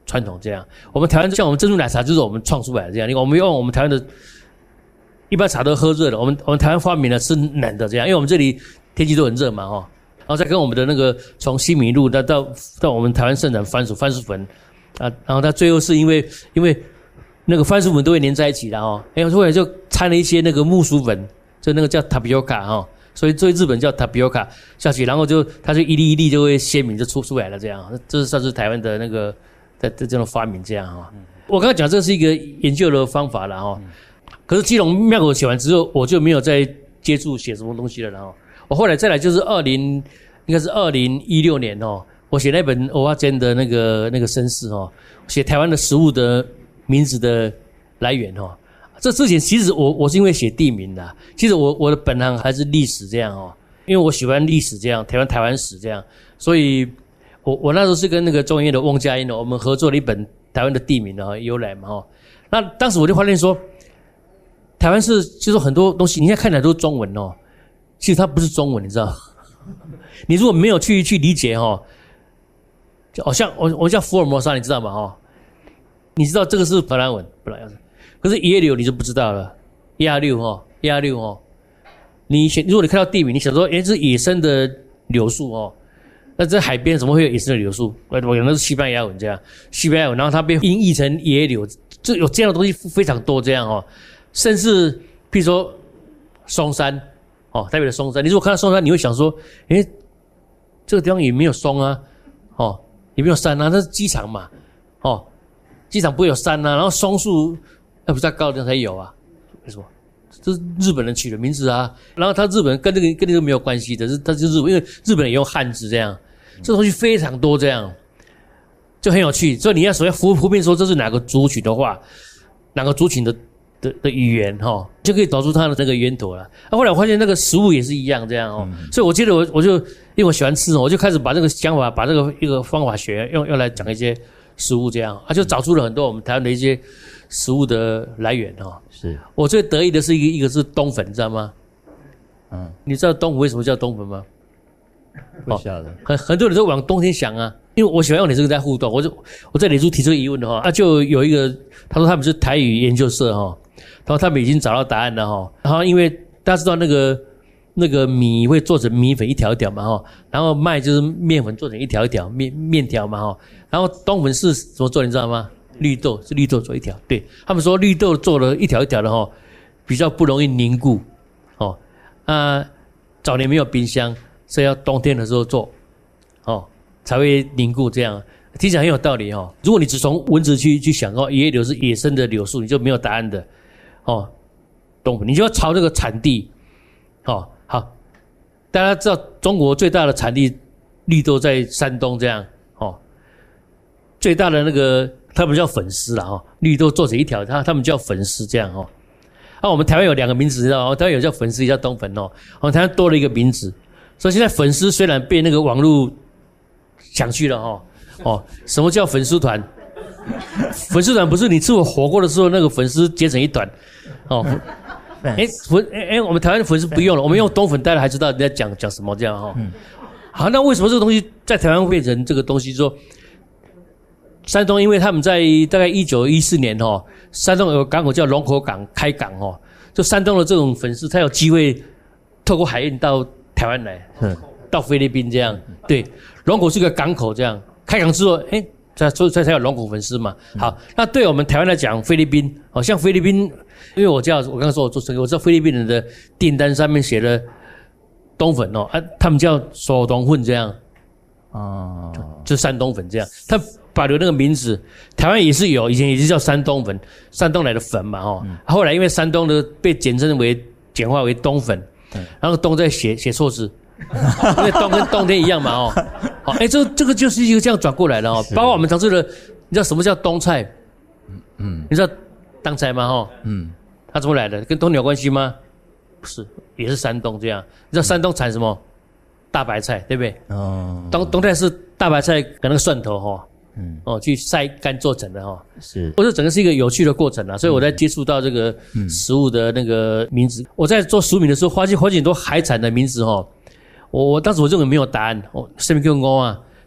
Speaker 4: 传统这样。我们台湾像我们珍珠奶茶就是我们创出来的这样，因为我们用我们台湾的一般茶都喝热的，我们我们台湾发明的是冷的这样，因为我们这里天气都很热嘛哈。然后再跟我们的那个从西米露到到到我们台湾盛产番薯番薯粉啊，然后它最后是因为因为那个番薯粉都会粘在一起的哦，哎，后来就掺了一些那个木薯粉，就那个叫 tapioca 哈，所以作为日本叫 tapioca 下去，然后就它就一粒一粒就会鲜明就出出来了这样，这是算是台湾的那个的这种发明这样哈。我刚才讲这是一个研究的方法了哈，可是基隆庙口写完之后，我就没有再接触写什么东西了哈。我后来再来就是二零，应该是二零一六年哦，我写那本蚵仔煎的那个那个身世哦，写台湾的食物的名字的来源哦。这之前其实我我是因为写地名的，其实我我的本行还是历史这样哦，因为我喜欢历史这样，台湾台湾史这样，所以我我那时候是跟那个中研院的翁佳音哦，我们合作了一本台湾的地名的由来嘛哦。那当时我就发现说，台湾是就是很多东西，你现在看起来都是中文哦。其实它不是中文，你知道？你如果没有去去理解哈，就好像我我叫福尔摩沙，你知道吗？哈，你知道这个是荷兰文，不然可是野柳你就不知道了，亚柳哈，亚柳哈。你如果你看到地名，你想说，诶，这是野生的柳树哦，那在海边怎么会有野生的柳树？我我讲的是西班牙文这样，西班牙文，然后它被音译成野柳，这有这样的东西非常多这样哦，甚至譬如说松山。哦，台北的松山，你如果看到松山，你会想说，诶，这个地方也没有松啊，哦，也没有山啊，那是机场嘛，哦，机场不会有山啊，然后松树要不是在高的地方才有啊，为什么？这是日本人取的名字啊，然后他日本人跟这个跟这个没有关系的，是他就是日本，因为日本人也用汉字这样，这东西非常多这样，就很有趣。所以你要首先普普遍说这是哪个族群的话，哪个族群的。的, 的语言哈、哦，就可以找出它的这个源头了。啊，后来我发现那个食物也是一样这样哦，嗯、所以我记得我我就因为我喜欢吃哦，我就开始把这个想法，把这个一个方法学用用来讲一些食物这样，啊，就找出了很多我们台湾的一些食物的来源哈、哦。
Speaker 2: 是
Speaker 4: 我最得意的是一个一个是冬粉，你知道吗？嗯，你知道冬粉为什么叫冬粉吗？
Speaker 2: 不晓得，
Speaker 4: 很很多人都往冬天想啊，因为我喜欢用你这个在互动，我就我在脸书提出疑问的哈，那、啊、就有一个他说他们是台语研究社哈。然后他们已经找到答案了哈，然后因为大家知道那个那个米会做成米粉一条一条嘛哈，然后麦就是面粉做成一条一条面面条嘛哈，然后冬粉是怎么做你知道吗？绿豆是绿豆做一条，对他们说绿豆做了一条一条的哈，比较不容易凝固哦，啊早年没有冰箱，所以要冬天的时候做哦才会凝固这样。听起来很有道理哦。如果你只从文字去去想哦，野柳是野生的柳树，你就没有答案的。哦，冬粉，你就要朝这个产地，哦，好，大家知道中国最大的产地绿豆在山东这样，哦，最大的那个他们叫粉丝啦，哦，绿豆做成一条，他他们叫粉丝这样哦。啊，我们台湾有两个名字，知道吗？台湾有叫粉丝，也叫冬粉哦。我们台湾多了一个名字，所以现在粉丝虽然被那个网络抢去了哦，哦，什么叫粉丝团？粉丝团不是你吃我火锅的时候那个粉丝结成一团。哦，哎粉哎哎，我们台湾的粉丝不用了，我们用冬粉，大家还知道人家讲讲什么这样哈、哦。嗯、好，那为什么这个东西在台湾会变成这个东西？说山东，因为他们在大概一九一四年哦，山东有个港口叫龙口港开港哦，就山东的这种粉丝，才有机会透过海运到台湾来，嗯、到菲律宾这样。对，龙口是个港口这样，开港之后，哎。所以才有龙口粉丝嘛。好，那对我们台湾来讲，菲律宾，好、哦、像菲律宾，因为我知道，我刚刚说我做生意，我知道菲律宾人的订单上面写了冬粉哦，啊，他们叫手冬粉这样，哦，就山东粉这样，他保留那个名字。台湾也是有，以前也是叫山东粉，山东来的粉嘛，哦，嗯、后来因为山东的被简称为简化为冬粉，嗯、然后冬再写写错字。因为冬跟冬天一样嘛，哦，好，哎，这这个就是一个这样转过来的哦。包括我们常吃的，你知道什么叫冬菜？嗯嗯，你知道当菜吗？哈，嗯，它怎么来的？跟冬天有关系吗？不是，也是山东这样。你知道山东产什么？大白菜，对不对？哦，冬冬菜是大白菜跟那个蒜头，哈，嗯，哦，去晒干做成的，哈，是。我这整个是一个有趣的过程啊，所以我在接触到这个食物的那个名字，我在做食物名的时候，发现发现很多海产的名字，哈。我我当时我认为没有答案，哦，什么叫我啊？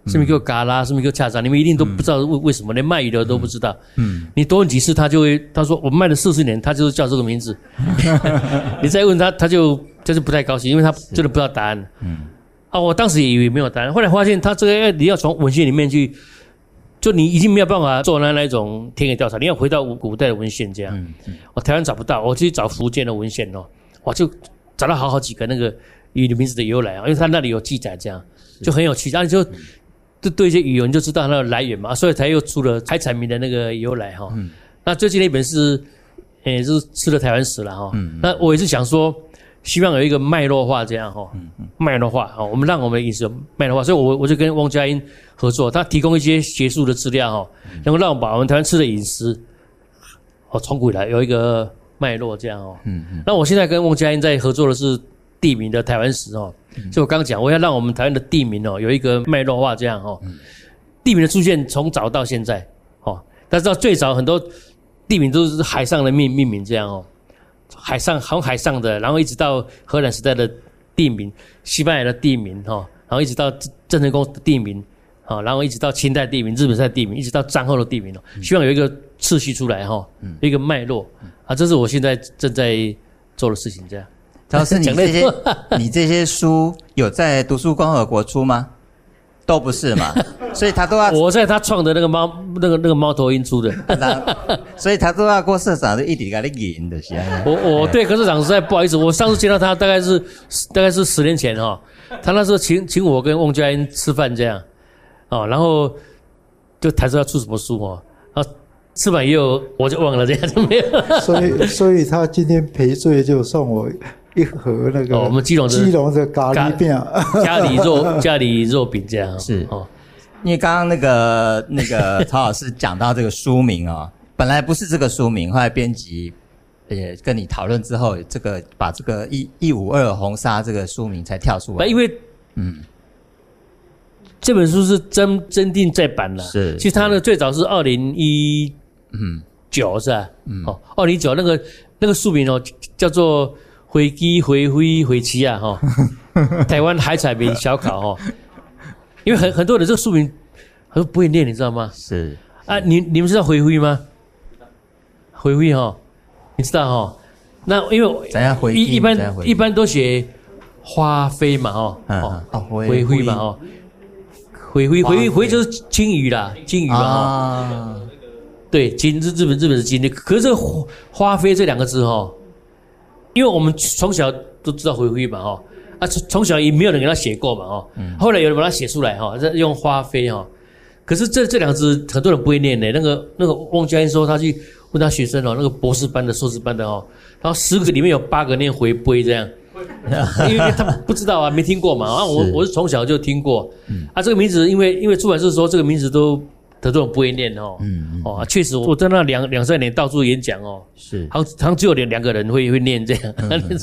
Speaker 4: 什么叫嘎啦，什么叫恰杂，你们一定都不知道为为什么，连卖鱼的都不知道。嗯，你多问几次，他就会他说我卖了四十年，他就是叫这个名字。你再问他，他就他就不太高兴，因为他真的不知道答案。嗯，啊，我当时也以为没有答案，后来发现他这个你要从文献里面去。就你已经没有办法做那那一种田野调查，你要回到古代的文献这样。嗯嗯、我台湾找不到，我去找福建的文献哦，我就找到好好几个那个鱼的名字的由来啊，因为他那里有记载，这样就很有趣。然后就就对一些语文就知道它的来源嘛，所以才又出了海产名的那个由来哈。嗯、那最近那本是，也是吃了台湾史了哈。嗯、那我也是想说。希望有一个脉络化这样哈，脉络化哈，我们让我们的饮食有脉络化，所以我我就跟汪佳音合作，他提供一些学术的资料哈，能够让我们把我们台湾吃的饮食，哦，从古以来有一个脉络这样哦。嗯嗯。那我现在跟汪佳音在合作的是地名的台湾史哦，所以我刚刚讲我要让我们台湾的地名哦有一个脉络化这样哦，地名的出现从早到现在哦，大家知道最早很多地名都是海上的命命名这样哦。海上航海上的，然后一直到荷兰时代的地名，西班牙的地名哈，然后一直到郑成功的地名，啊，然后一直到清代地名、日本时代地名，一直到战后的地名哦，希望有一个次序出来哈，一个脉络啊，这是我现在正在做的事情。这样，
Speaker 2: 老师，你这些你这些书有在读书共和国出吗？都不是嘛，所以他都要
Speaker 4: 我在他创的那个猫那个那个猫头鹰出的，
Speaker 2: 所以他都要过社长就一直给你赢的。
Speaker 4: 我我对柯社长实在不好意思，我上次见到他大概是大概是十年前哈，他那时候请请我跟翁佳音吃饭这样，哦，然后就谈说要出什么书哦，然后吃完以后我就忘了这样就没有。
Speaker 3: 所以所以他今天赔罪就送我。一盒那个、哦，
Speaker 4: 我们基隆的
Speaker 3: 基隆的咖喱饼，
Speaker 4: 家里肉家里肉饼这样
Speaker 2: 是哦。因为刚刚那个那个曹老师讲到这个书名哦，本来不是这个书名，后来编辑也跟你讨论之后，这个把这个一一五二红沙这个书名才跳出来。
Speaker 4: 因为嗯，这本书是增增订再版了，
Speaker 2: 是。
Speaker 4: 其实它呢最早是二零一嗯九是吧？嗯，哦，二零九那个那个书名哦叫做。回基回灰回期啊哈，台湾海产名小考哈，因为很很多人这个书名很多不会念，你知道吗？
Speaker 2: 是
Speaker 4: 啊，你你们知道回灰吗？回灰哈，你知道哈？那因为
Speaker 2: 怎样回
Speaker 4: 一一般一般都写花飞嘛哈，
Speaker 2: 哦哦
Speaker 4: 回灰嘛哈，回灰回灰回就是金鱼啦，金鱼嘛哈，对，金日日本日本是金的，可是这个花飞这两个字哈。因为我们从小都知道回灰嘛哈，啊从小也没有人给他写过嘛哈，嗯、后来有人把它写出来哈，用花飞哈，可是这这两个字很多人不会念的。那个那个汪佳音说他去问他学生哦，那个博士班的、硕士班的哦，然后十个里面有八个念回杯这样，因为他们不知道啊，没听过嘛啊，我我是从小就听过，嗯、啊这个名字因为因为出版社说这个名字都。很多人不会念哦，嗯哦，确实我在那两两三年到处演讲哦，
Speaker 2: 是，
Speaker 4: 好像好像只有两两个人会会念这样，嗯嗯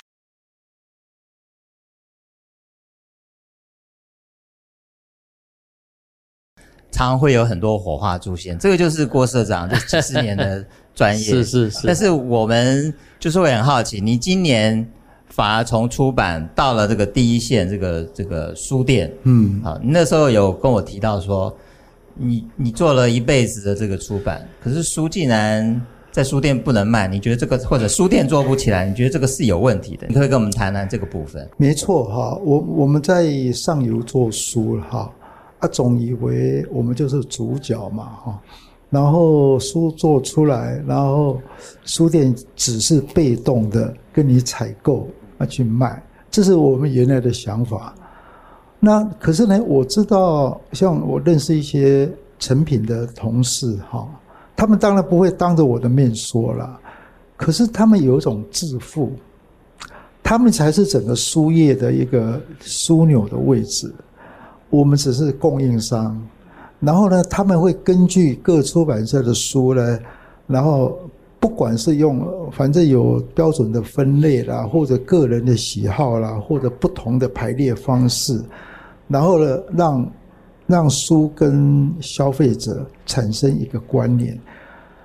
Speaker 2: 常常会有很多火花出现，这个就是郭社长这几十年的专业，
Speaker 4: 是是是。
Speaker 2: 但是我们就是会很好奇，你今年反而从出版到了这个第一线，这个这个书店，嗯，好，你那时候有跟我提到说。你你做了一辈子的这个出版，可是书竟然在书店不能卖，你觉得这个或者书店做不起来，你觉得这个是有问题的？你可以跟我们谈谈这个部分。
Speaker 3: 没错哈，我我们在上游做书哈，啊总以为我们就是主角嘛哈，然后书做出来，然后书店只是被动的跟你采购啊去卖，这是我们原来的想法。那可是呢，我知道，像我认识一些成品的同事哈，他们当然不会当着我的面说啦，可是他们有一种自负，他们才是整个书业的一个枢纽的位置，我们只是供应商。然后呢，他们会根据各出版社的书呢，然后不管是用反正有标准的分类啦，或者个人的喜好啦，或者不同的排列方式。然后呢，让让书跟消费者产生一个关联。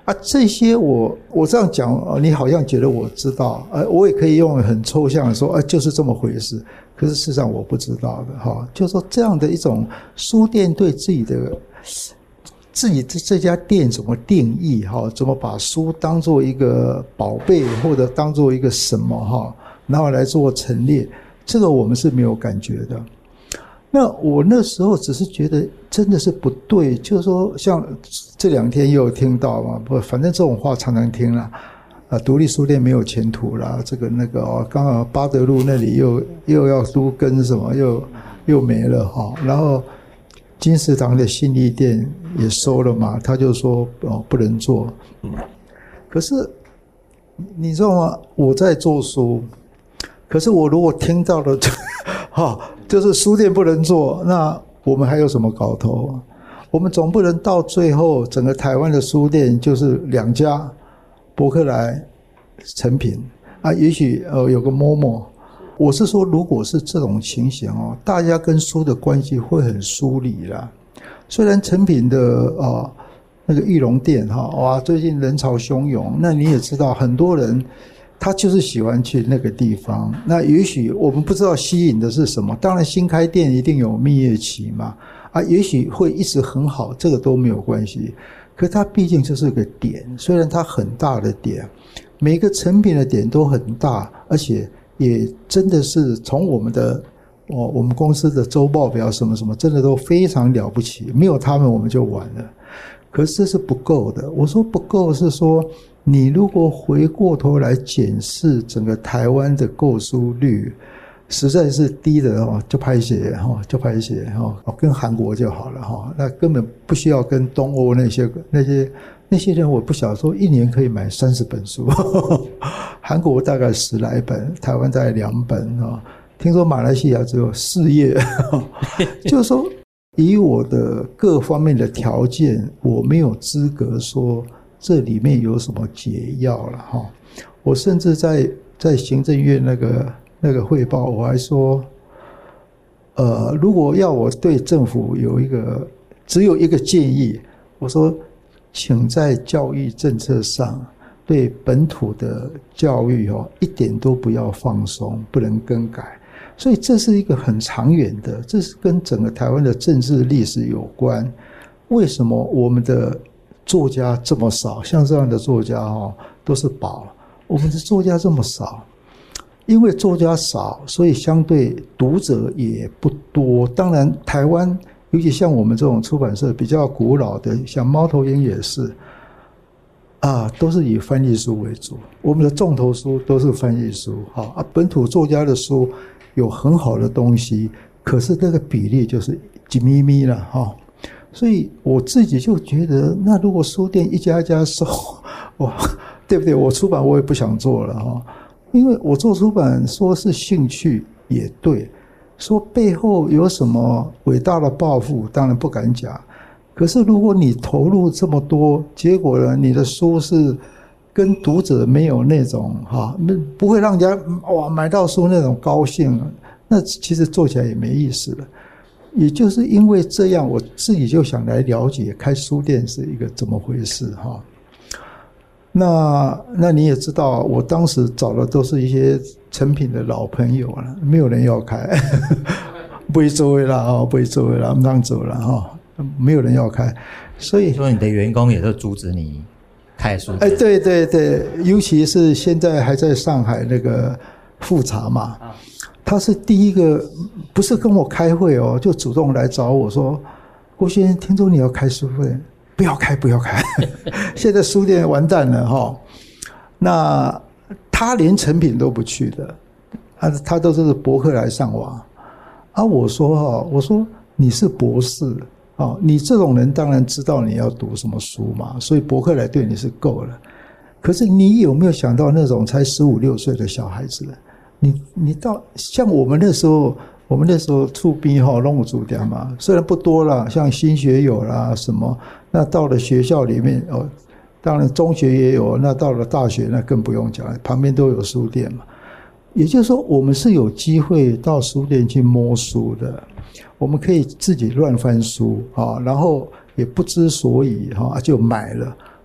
Speaker 3: 啊，这些我我这样讲，你好像觉得我知道，呃，我也可以用很抽象的说，啊，就是这么回事。可是事实上我不知道的哈，就是说这样的一种书店对自己的自己这家店怎么定义哈，怎么把书当做一个宝贝或者当做一个什么哈，然后来做陈列，这个我们是没有感觉的。那我那时候只是觉得真的是不对，就是说像这两天又有听到嘛，不，反正这种话常常听啦，啊，独立书店没有前途啦，这个那个哦，刚好八德路那里又又要都跟什么又又没了哈，然后金石堂的信义店也收了嘛，他就说哦不能做，可是你知道吗？我在做书，可是我如果听到了哈。就是书店不能做，那我们还有什么搞头？我们总不能到最后整个台湾的书店就是两家，博客来、诚品啊，也许呃有个 Momo。我是说，如果是这种情形哦，大家跟书的关系会很疏离啦。虽然诚品的啊、呃、那个玉龙店哈，哇，最近人潮汹涌，那你也知道很多人。他就是喜欢去那个地方，那也许我们不知道吸引的是什么，当然新开店一定有蜜月期嘛，啊，也许会一直很好，这个都没有关系。可它毕竟就是个点，虽然它很大的点，每个成品的点都很大，而且也真的是从我们的哦，我们公司的周报表什么什么，真的都非常了不起，没有他们我们就完了。可是这是不够的，我说不够是说。你如果回过头来检视整个台湾的购书率，实在是低的哦，就拍写哈，就拍写哈，跟韩国就好了哈，那根本不需要跟东欧那些那些那些人，我不晓得说一年可以买三十本书，韩国大概十来本，台湾大概两本啊，听说马来西亚只有四页，就是说以我的各方面的条件，我没有资格说。这里面有什么解药了哈？我甚至在在行政院那个那个汇报，我还说，呃，如果要我对政府有一个只有一个建议，我说，请在教育政策上对本土的教育哦一点都不要放松，不能更改。所以这是一个很长远的，这是跟整个台湾的政治历史有关。为什么我们的作家这么少，像这样的作家哦，都是宝。我们的作家这么少，因为作家少，所以相对读者也不多。当然，台湾尤其像我们这种出版社比较古老的，像猫头鹰也是，啊，都是以翻译书为主。我们的重头书都是翻译书，哈啊，本土作家的书有很好的东西，可是那个比例就是几咪咪了，哈。所以我自己就觉得，那如果书店一家一家收，哇，对不对？我出版我也不想做了哈，因为我做出版说是兴趣也对，说背后有什么伟大的抱负，当然不敢讲。可是如果你投入这么多，结果呢，你的书是跟读者没有那种哈，不会让人家哇买到书那种高兴，那其实做起来也没意思了。也就是因为这样，我自己就想来了解开书店是一个怎么回事哈。那那你也知道，我当时找的都是一些成品的老朋友了，没有人要开，不会做了啊，不会做了，我们当走了哈，没有人要开，所以
Speaker 2: 说你的员工也都阻止你开书店。
Speaker 3: 哎，对对对，尤其是现在还在上海那个富察嘛。他是第一个，不是跟我开会哦，就主动来找我说：“郭先生，听说你要开书店，不要开，不要开，现在书店完蛋了哈、哦。”那他连成品都不去的，他他都是博客来上网。啊，我说哈，我说你是博士啊，你这种人当然知道你要读什么书嘛，所以博客来对你是够了。可是你有没有想到那种才十五六岁的小孩子？你你到像我们那时候，我们那时候出兵哈弄主点嘛，虽然不多啦，像新学友啦什么，那到了学校里面哦，当然中学也有，那到了大学那更不用讲，旁边都有书店嘛。也就是说，我们是有机会到书店去摸书的，我们可以自己乱翻书啊，然后也不知所以哈就买了。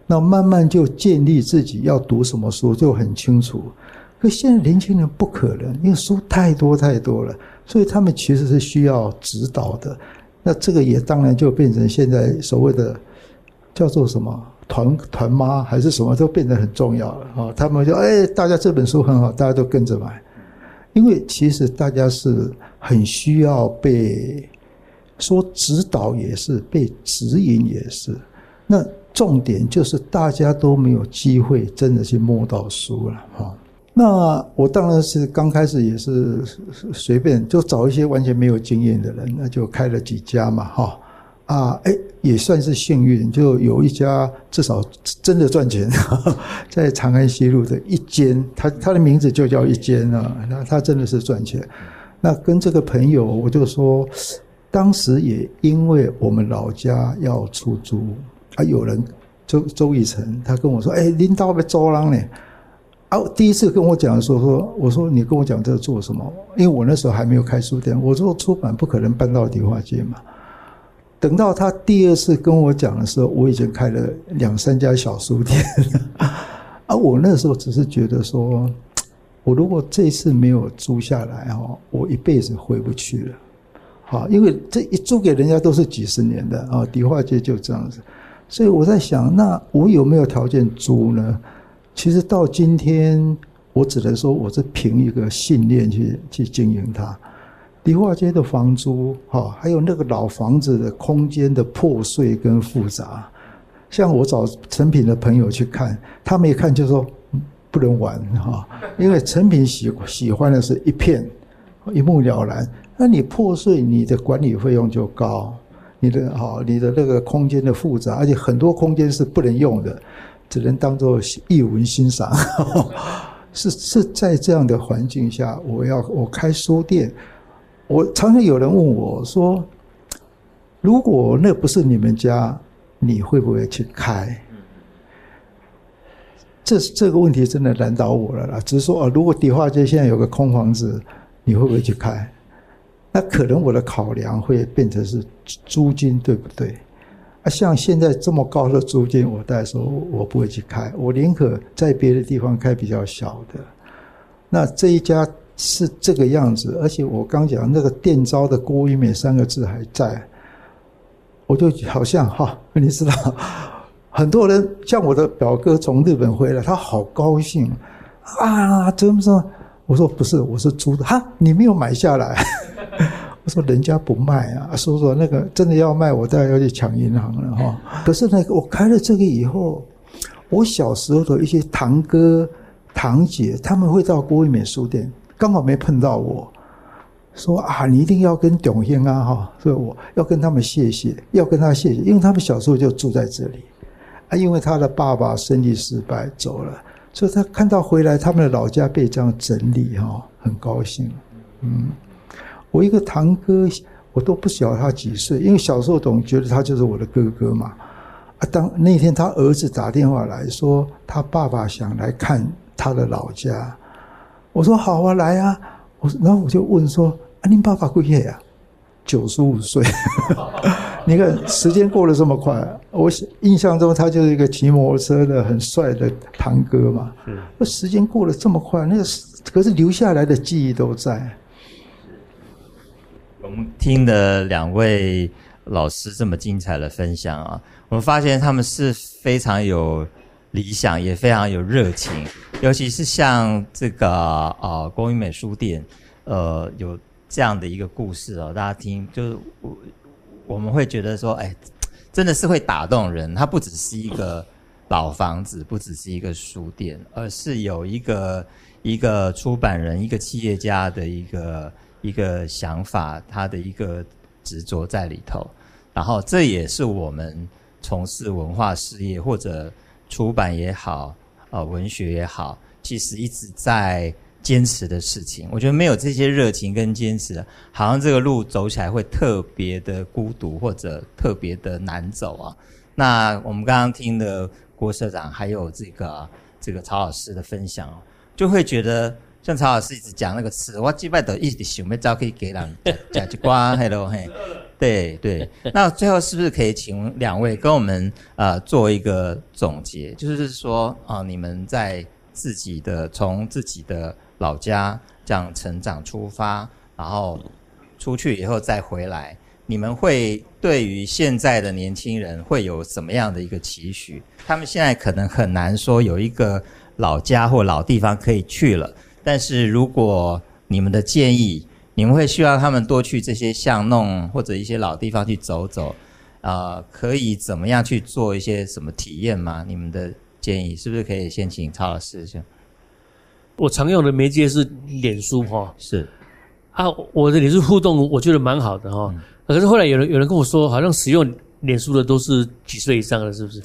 Speaker 3: 那慢慢就建立自己要读什么书就很清楚。可现在年轻人不可能，因为书太多太多了，所以他们其实是需要指导的。那这个也当然就变成现在所谓的叫做什么团团妈还是什么，都变得很重要了啊。他们就哎，大家这本书很好，大家都跟着买，因为其实大家是很需要被说指导，也是被指引，也是。那重点就是大家都没有机会真的去摸到书了哈。那我当然是刚开始也是随便就找一些完全没有经验的人，那就开了几家嘛哈啊，哎也算是幸运，就有一家至少真的赚钱，在长安西路的一间，他他的名字就叫一间啊，那他真的是赚钱。那跟这个朋友我就说，当时也因为我们老家要出租啊，有人周周以成他跟我说，哎，领导要租人呢。啊，第一次跟我讲说说，我说你跟我讲这个做什么？因为我那时候还没有开书店，我说出版不可能搬到迪化街嘛。等到他第二次跟我讲的时候，我已经开了两三家小书店啊，我那时候只是觉得说，我如果这次没有租下来哈，我一辈子回不去了。好，因为这一租给人家都是几十年的啊，迪化街就这样子。所以我在想，那我有没有条件租呢？其实到今天，我只能说我是凭一个信念去去经营它。迪化街的房租，哈，还有那个老房子的空间的破碎跟复杂，像我找成品的朋友去看，他们一看就说不能玩哈，因为成品喜喜欢的是一片一目了然，那你破碎，你的管理费用就高，你的哈你的那个空间的复杂，而且很多空间是不能用的。只能当作艺文欣赏，是是在这样的环境下，我要我开书店，我常常有人问我说，如果那不是你们家，你会不会去开？这这个问题真的难倒我了啦。只是说啊，如果迪化街现在有个空房子，你会不会去开？那可能我的考量会变成是租金，对不对？啊，像现在这么高的租金，我大概说我不会去开，我宁可在别的地方开比较小的。那这一家是这个样子，而且我刚讲那个店招的郭一美三个字还在，我就好像哈，你知道，很多人像我的表哥从日本回来，他好高兴啊，怎么说？我说不是，我是租的，哈，你没有买下来。我说人家不卖啊，说说那个真的要卖，我当然要去抢银行了哈。可是呢，我开了这个以后，我小时候的一些堂哥、堂姐，他们会到郭一美书店，刚好没碰到我，说啊，你一定要跟董兴啊哈，所以我要跟他们谢谢，要跟他谢谢，因为他们小时候就住在这里啊，因为他的爸爸生意失败走了，所以他看到回来他们的老家被这样整理哈，很高兴，嗯。我一个堂哥，我都不晓得他几岁，因为小时候总觉得他就是我的哥哥嘛。啊，当那天他儿子打电话来说，他爸爸想来看他的老家，我说好啊，来啊。我然后我就问说，啊，您爸爸几岁啊？九十五岁。你看时间过得这么快，我印象中他就是一个骑摩托车的很帅的堂哥嘛。那时间过得这么快，那个可是留下来的记忆都在。
Speaker 2: 我们听了两位老师这么精彩的分享啊，我们发现他们是非常有理想，也非常有热情，尤其是像这个呃郭一美书店，呃有这样的一个故事哦，大家听就是我我们会觉得说，哎，真的是会打动人。它不只是一个老房子，不只是一个书店，而是有一个一个出版人、一个企业家的一个。一个想法，他的一个执着在里头，然后这也是我们从事文化事业或者出版也好，呃，文学也好，其实一直在坚持的事情。我觉得没有这些热情跟坚持，好像这个路走起来会特别的孤独或者特别的难走啊。那我们刚刚听的郭社长还有这个这个曹老师的分享，就会觉得。像曹老师一直讲那个词，我基本都一直想要找去给人讲一寡迄落嘿， 对对，那最后是不是可以请两位跟我们呃做一个总结？就是说啊、呃，你们在自己的从自己的老家这样成长出发，然后出去以后再回来，你们会对于现在的年轻人会有什么样的一个期许？他们现在可能很难说有一个老家或老地方可以去了，但是如果你们的建议，你们会希望他们多去这些巷弄或者一些老地方去走走，呃，可以怎么样去做一些什么体验吗？你们的建议是不是可以先请曹老师先？
Speaker 4: 我常用的媒介是脸书哈，
Speaker 2: 是
Speaker 4: 啊，我的脸书互动我觉得蛮好的哈、嗯，可是后来有人有人跟我说，好像使用脸书的都是几岁以上的，是不是？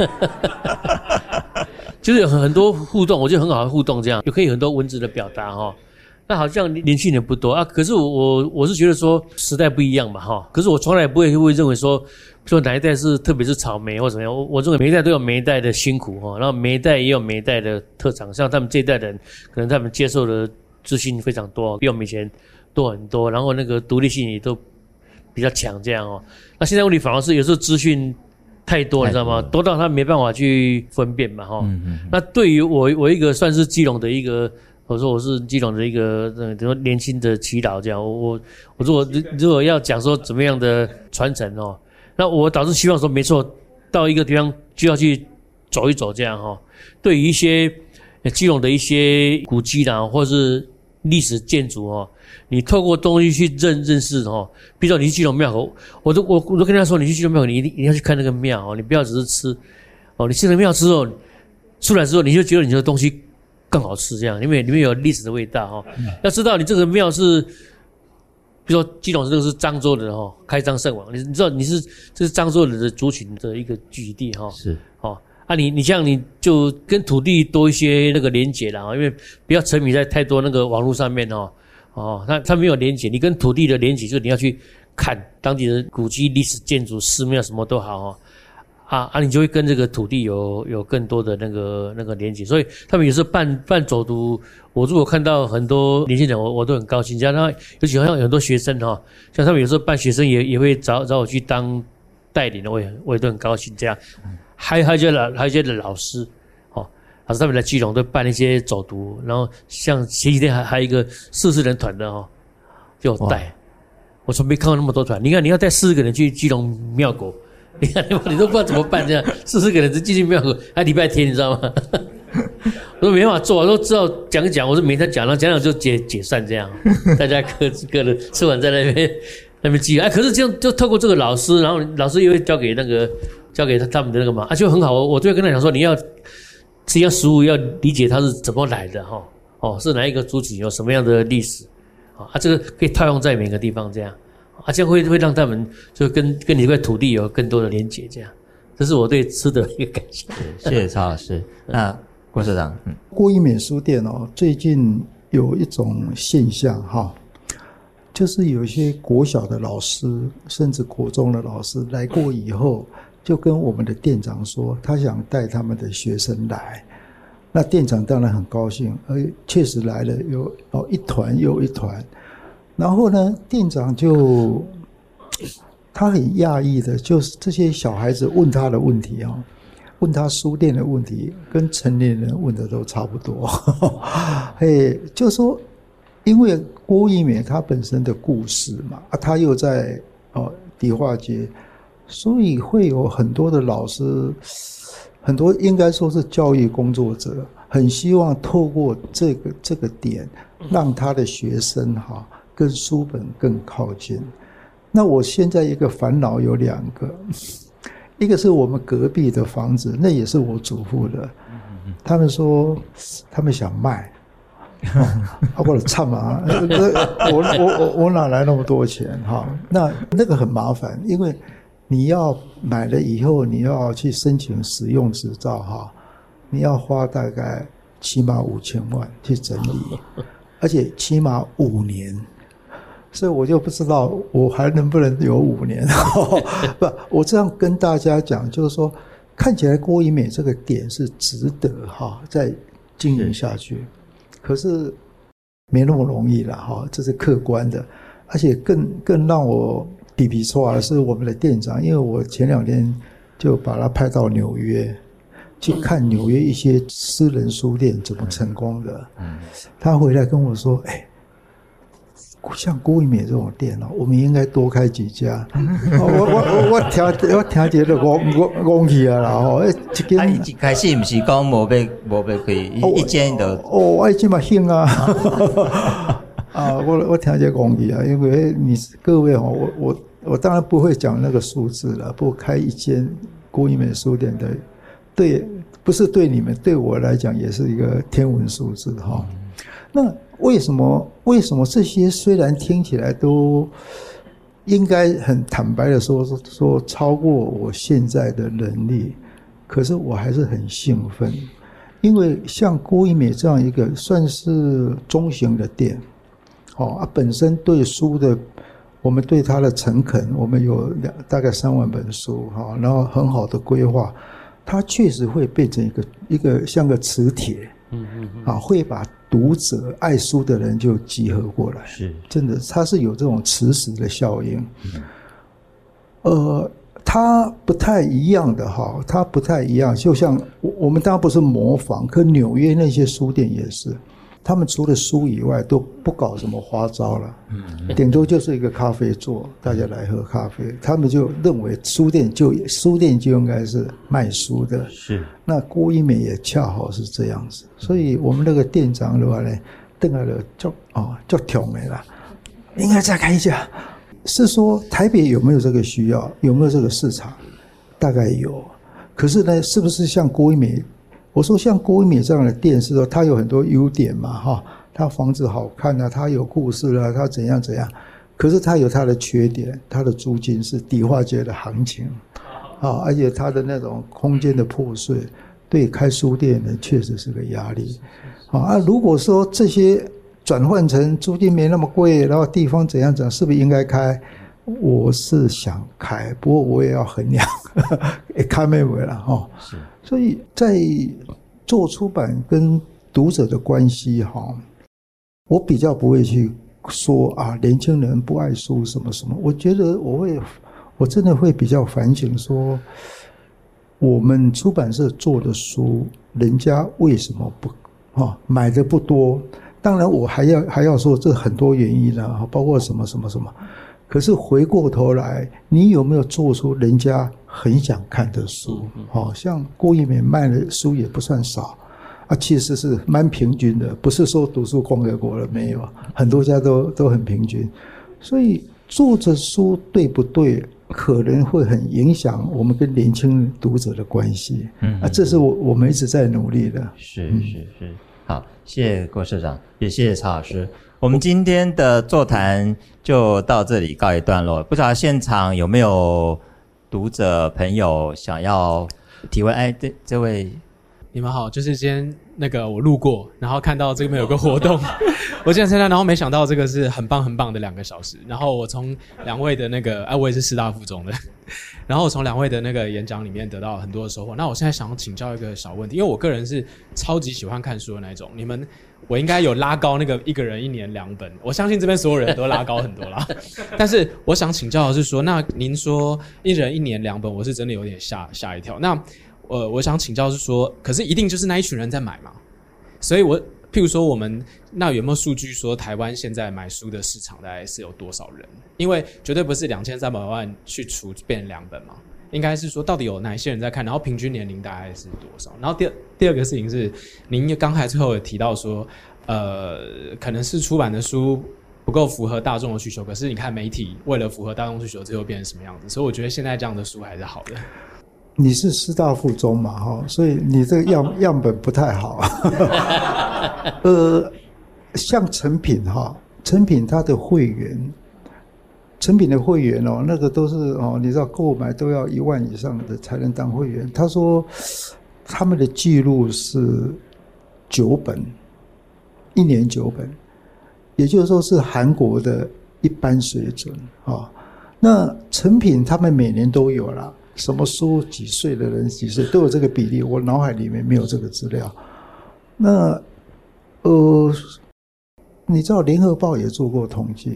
Speaker 4: 就是有很多互动，我觉得很好的互动，这样也可以很多文字的表达哈。那好像年轻人不多啊，可是我我我是觉得说时代不一样嘛哈。可是我从来不会会认为说，说哪一代是特别是草莓或怎么样，我我认为每一代都有每一代的辛苦哈，然后每一代也有每一代的特长。像他们这一代人，可能他们接受的资讯非常多，比我们以前多很多，然后那个独立性也都比较强这样哦。那现在问题反而是有时候资讯太多，你知道吗？多到他没办法去分辨嘛哈、嗯嗯。那对于我我一个算是基隆的一个。我说我是基隆的一个等于说年轻的耆老这样，我我如果如果要讲说怎么样的传承哦，那我倒是希望说没错，到一个地方就要去走一走这样哈。对于一些基隆的一些古迹啦，或是历史建筑哦，你透过东西去认认识哦，比如说你去基隆庙口，我都我我都跟他说，你去基隆庙口，你一定你要去看那个庙哦，你不要只是吃哦，你去了庙之后出来之后，你就觉得你的东西更好吃，这样，因为里面有历史的味道哈、嗯。要知道，你这个庙是，比如说基隆这个是漳州人哈，开漳圣王，你你知道你是这是漳州人的族群的一个聚集地哈。
Speaker 2: 是
Speaker 4: 哦，啊你你这样你就跟土地多一些那个连结啦，因为不要沉迷在太多那个网络上面哦哦，它它没有连结，你跟土地的连结就是你要去看当地的古迹、历史建筑、寺庙什么都好哦。啊啊，你就会跟这个土地有有更多的那个那个连结，所以他们有时候办办走读，我如果看到很多年轻人，我我都很高兴。像他，尤其好像有很多学生哈，像他们有时候办学生也也会找找我去当带领的，我也我也都很高兴这样。还有还有一些老还有一些老师，哦，老师他们来基隆都办一些走读，然后像前几天还还有一个四十人团的哦，就带。我从没看过那么多团，你看你要带四十个人去基隆庙口。你看，你都不知道怎么办，这样四十个人进去庙口，还礼拜天，你知道吗？我说没办法做，我说只好讲一讲，我说每天讲，然后讲讲就解解散这样，大家各自各的吃完在那边那边记。哎，可是这样就透过这个老师，然后老师也会交给那个交给他他们的那个嘛，啊就很好。我就会跟他讲说，你要吃一样食物要理解它是怎么来的哈，哦是哪一个族群有什么样的历史啊，这个可以套用在每个地方这样。啊，这样会会让他们就跟跟你这块土地有更多的连结，这样，这是我对吃的一个感想。
Speaker 2: 谢谢曹老师。那郭社长，嗯，
Speaker 3: 郭一美书店哦，最近有一种现象哈，就是有一些国小的老师，甚至国中的老师来过以后，就跟我们的店长说，他想带他们的学生来。那店长当然很高兴，而确实来了，有哦一团又一团。然后呢，店长就他很讶异的，就是这些小孩子问他的问题啊、哦，问他书店的问题，跟成年人问的都差不多。嘿，就说因为郭一美他本身的故事嘛，啊，他又在哦迪化街，所以会有很多的老师，很多应该说是教育工作者，很希望透过这个这个点，让他的学生哈。跟书本更靠近。那我现在一个烦恼有两个，一个是我们隔壁的房子，那也是我祖父的，他们说他们想卖，啊，我的惨嘛，我我我我哪来那么多钱哈？那那个很麻烦，因为你要买了以后，你要去申请使用执照哈，你要花大概起码五千万去整理，而且起码五年。所以我就不知道我还能不能有五年。不，我这样跟大家讲，就是说，看起来郭一美这个点是值得哈再经营下去，可是没那么容易了哈，这是客观的，而且更更让我比比错啊，是我们的店长，因为我前两天就把他派到纽约去看纽约一些私人书店怎么成功的。嗯，他回来跟我说：“哎、欸，像郭一美这种店哦，我们应该多开几家。哦”我我我我听我听觉得我我我去啊啦吼，哎，一间。
Speaker 2: 啊，一开始不是讲无要无要可以一间的。
Speaker 3: 哦，我已经嘛兴啊。啊，我我听这讲义啊，因为你各位哦，我我我当然不会讲那个数字了。不过开一间郭一美书店的，对，不是对你们，对我来讲也是一个天文数字哈。嗯、那为什么为什么这些虽然听起来都应该很坦白的说说超过我现在的能力，可是我还是很兴奋，因为像郭一美这样一个算是中型的店。哦啊，本身对书的，我们对它的诚恳，我们有两大概三万本书哈，然后很好的规划，它确实会变成一个一个像个磁铁，嗯嗯嗯，啊，会把读者爱书的人就集合过来，是真的，它是有这种磁石的效应，嗯、呃，它不太一样的哈，它不太一样，就像我们当然不是模仿，可纽约那些书店也是。他们除了书以外都不搞什么花招了，嗯，顶多就是一个咖啡座，大家来喝咖啡。他们就认为书店就书店就应该是卖书的，是。那郭一美也恰好是这样子，所以我们那个店长的话呢，邓来了就哦就挑眉了，应该再开一家。是说台北有没有这个需要，有没有这个市场？大概有，可是呢，是不是像郭一美？我说像郭一美这样的店是说它有很多优点嘛哈，它房子好看啊，它有故事啊，它怎样怎样，可是它有它的缺点，它的租金是迪化街的行情啊，而且它的那种空间的破碎，对开书店的确实是个压力啊。如果说这些转换成租金没那么贵，然后地方怎样怎样，是不是应该开？我是想开，不过我也要衡量，开没为了哈。是，所以在做出版跟读者的关系哈，我比较不会去说啊，年轻人不爱书什么什么。我觉得我会，我真的会比较反省说，我们出版社做的书，人家为什么不哈买的不多？当然，我还要还要说这很多原因啦，包括什么什么什么。可是回过头来，你有没有做出人家很想看的书？好、哦、像郭一美卖的书也不算少啊，其实是蛮平均的，不是说读书共和国了没有，很多家都都很平均。所以做着书对不对，可能会很影响我们跟年轻读者的关系。嗯啊，这是我我们一直在努力的。
Speaker 2: 是是是，好，谢谢郭社长，也谢谢曹老师。我们今天的座谈就到这里告一段落，不知道现场有没有读者朋友想要提问？哎，这这位，
Speaker 5: 你们好，就是今天那个我路过，然后看到这边有个活动，我今天参加，然后没想到这个是很棒很棒的两个小时，然后我从两位的那个，哎、啊，我也是师大附中的，然后我从两位的那个演讲里面得到很多的收获。那我现在想要请教一个小问题，因为我个人是超级喜欢看书的那一种，你们。我应该有拉高那个一个人一年两本，我相信这边所有人都拉高很多啦。但是我想请教的是说，那您说一人一年两本，我是真的有点吓吓一跳。那呃，我想请教是说，可是一定就是那一群人在买嘛？所以我譬如说我们那有没有数据说台湾现在买书的市场大概是有多少人？因为绝对不是两千三百万去除变成两本嘛。应该是说到底有哪些人在看，然后平均年龄大概是多少？然后第二第二个事情是，您刚才最后有提到说，呃，可能是出版的书不够符合大众的需求，可是你看媒体为了符合大众需求，最后变成什么样子？所以我觉得现在这样的书还是好的。
Speaker 3: 你是师大附中嘛，哈，所以你这个样样本不太好。呃，像诚品哈，诚品它的会员。诚品的会员哦，那个都是哦，你知道购买都要一万以上的才能当会员。他说他们的记录是九本，一年九本，也就是说是韩国的一般水准啊、哦。那诚品他们每年都有啦，什么书几岁的人几岁都有这个比例，我脑海里面没有这个资料。那呃，你知道联合报也做过统计。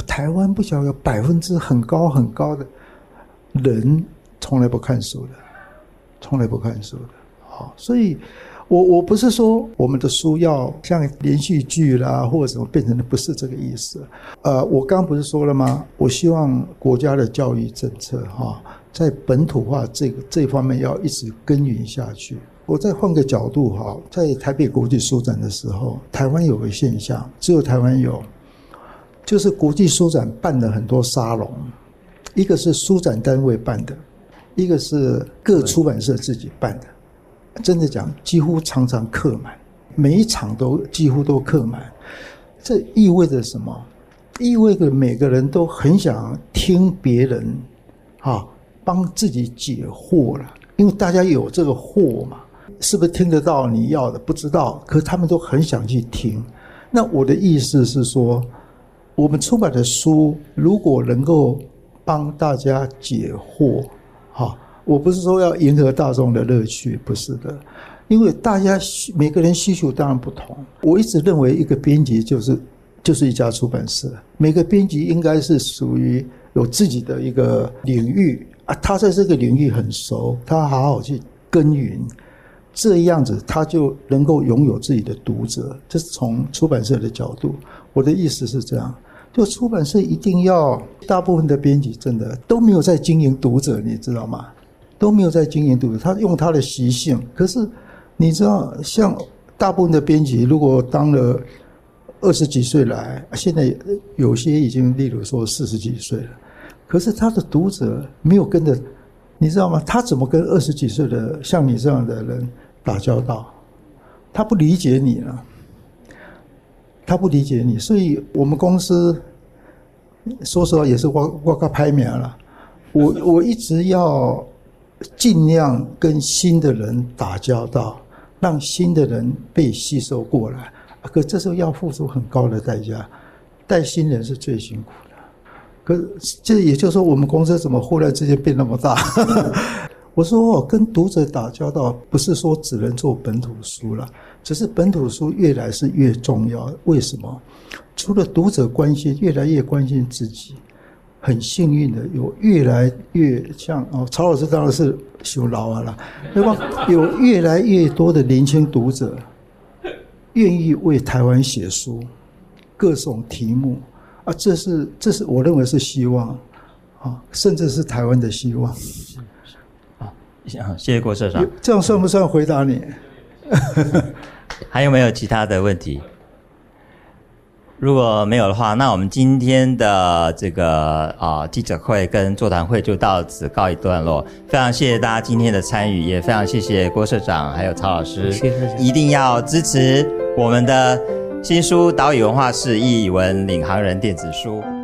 Speaker 3: 台湾不晓得有百分之很高很高的人从来不看书的，从来不看书的。好，所以我我不是说我们的书要像连续剧啦或者什么变成的，不是这个意思。呃，我刚不是说了吗？我希望国家的教育政策哈，在本土化这个这方面要一直耕耘下去。我再换个角度哈，在台北国际书展的时候，台湾有个现象，只有台湾有，就是国际书展办了很多沙龙，一个是书展单位办的，一个是各出版社自己办的。真的讲，几乎常常客满，每一场都几乎都客满。这意味着什么？意味着每个人都很想听别人啊帮自己解惑了，因为大家有这个惑嘛，是不是听得到你要的不知道，可是他们都很想去听。那我的意思是说，我们出版的书如果能够帮大家解惑，哈。我不是说要迎合大众的乐趣，不是的，因为大家每个人需求当然不同。我一直认为一个编辑就是就是一家出版社，每个编辑应该是属于有自己的一个领域啊，他在这个领域很熟，他好好去耕耘，这样子他就能够拥有自己的读者。这是从出版社的角度，我的意思是这样。就出版社一定要，大部分的编辑真的都没有在经营读者，你知道吗？都没有在经营读者，他用他的习性。可是你知道，像大部分的编辑，如果当了二十几岁来，现在有些已经，例如说四十几岁了，可是他的读者没有跟着，你知道吗？他怎么跟二十几岁的像你这样的人打交道？他不理解你了，他不理解你，所以我们公司说实话也是我我个拍名了，我我一直要尽量跟新的人打交道，让新的人被吸收过来。可这时候要付出很高的代价，带新人是最辛苦的。可这也就是说，我们公司怎么忽然之间变那么大？我说哦，跟读者打交道，不是说只能做本土书了，只是本土书越来是越重要。为什么？除了读者关心，越来越关心自己。很幸运的，有越来越像哦，曹老师当然是修老啊了，对吧？有越来越多的年轻读者愿意为台湾写书，各种题目啊，这是这是我认为是希望啊，甚至是台湾的希望。
Speaker 2: 好，谢谢郭社长。
Speaker 3: 这样算不算回答你？
Speaker 2: 还有没有其他的问题？如果没有的话，那我们今天的这个啊、呃、记者会跟座谈会就到此告一段落。非常谢谢大家今天的参与，也非常谢谢郭社长还有曹老师。
Speaker 4: 谢谢。
Speaker 2: 一定要支持我们的新书《岛屿文化室译文领航人》电子书。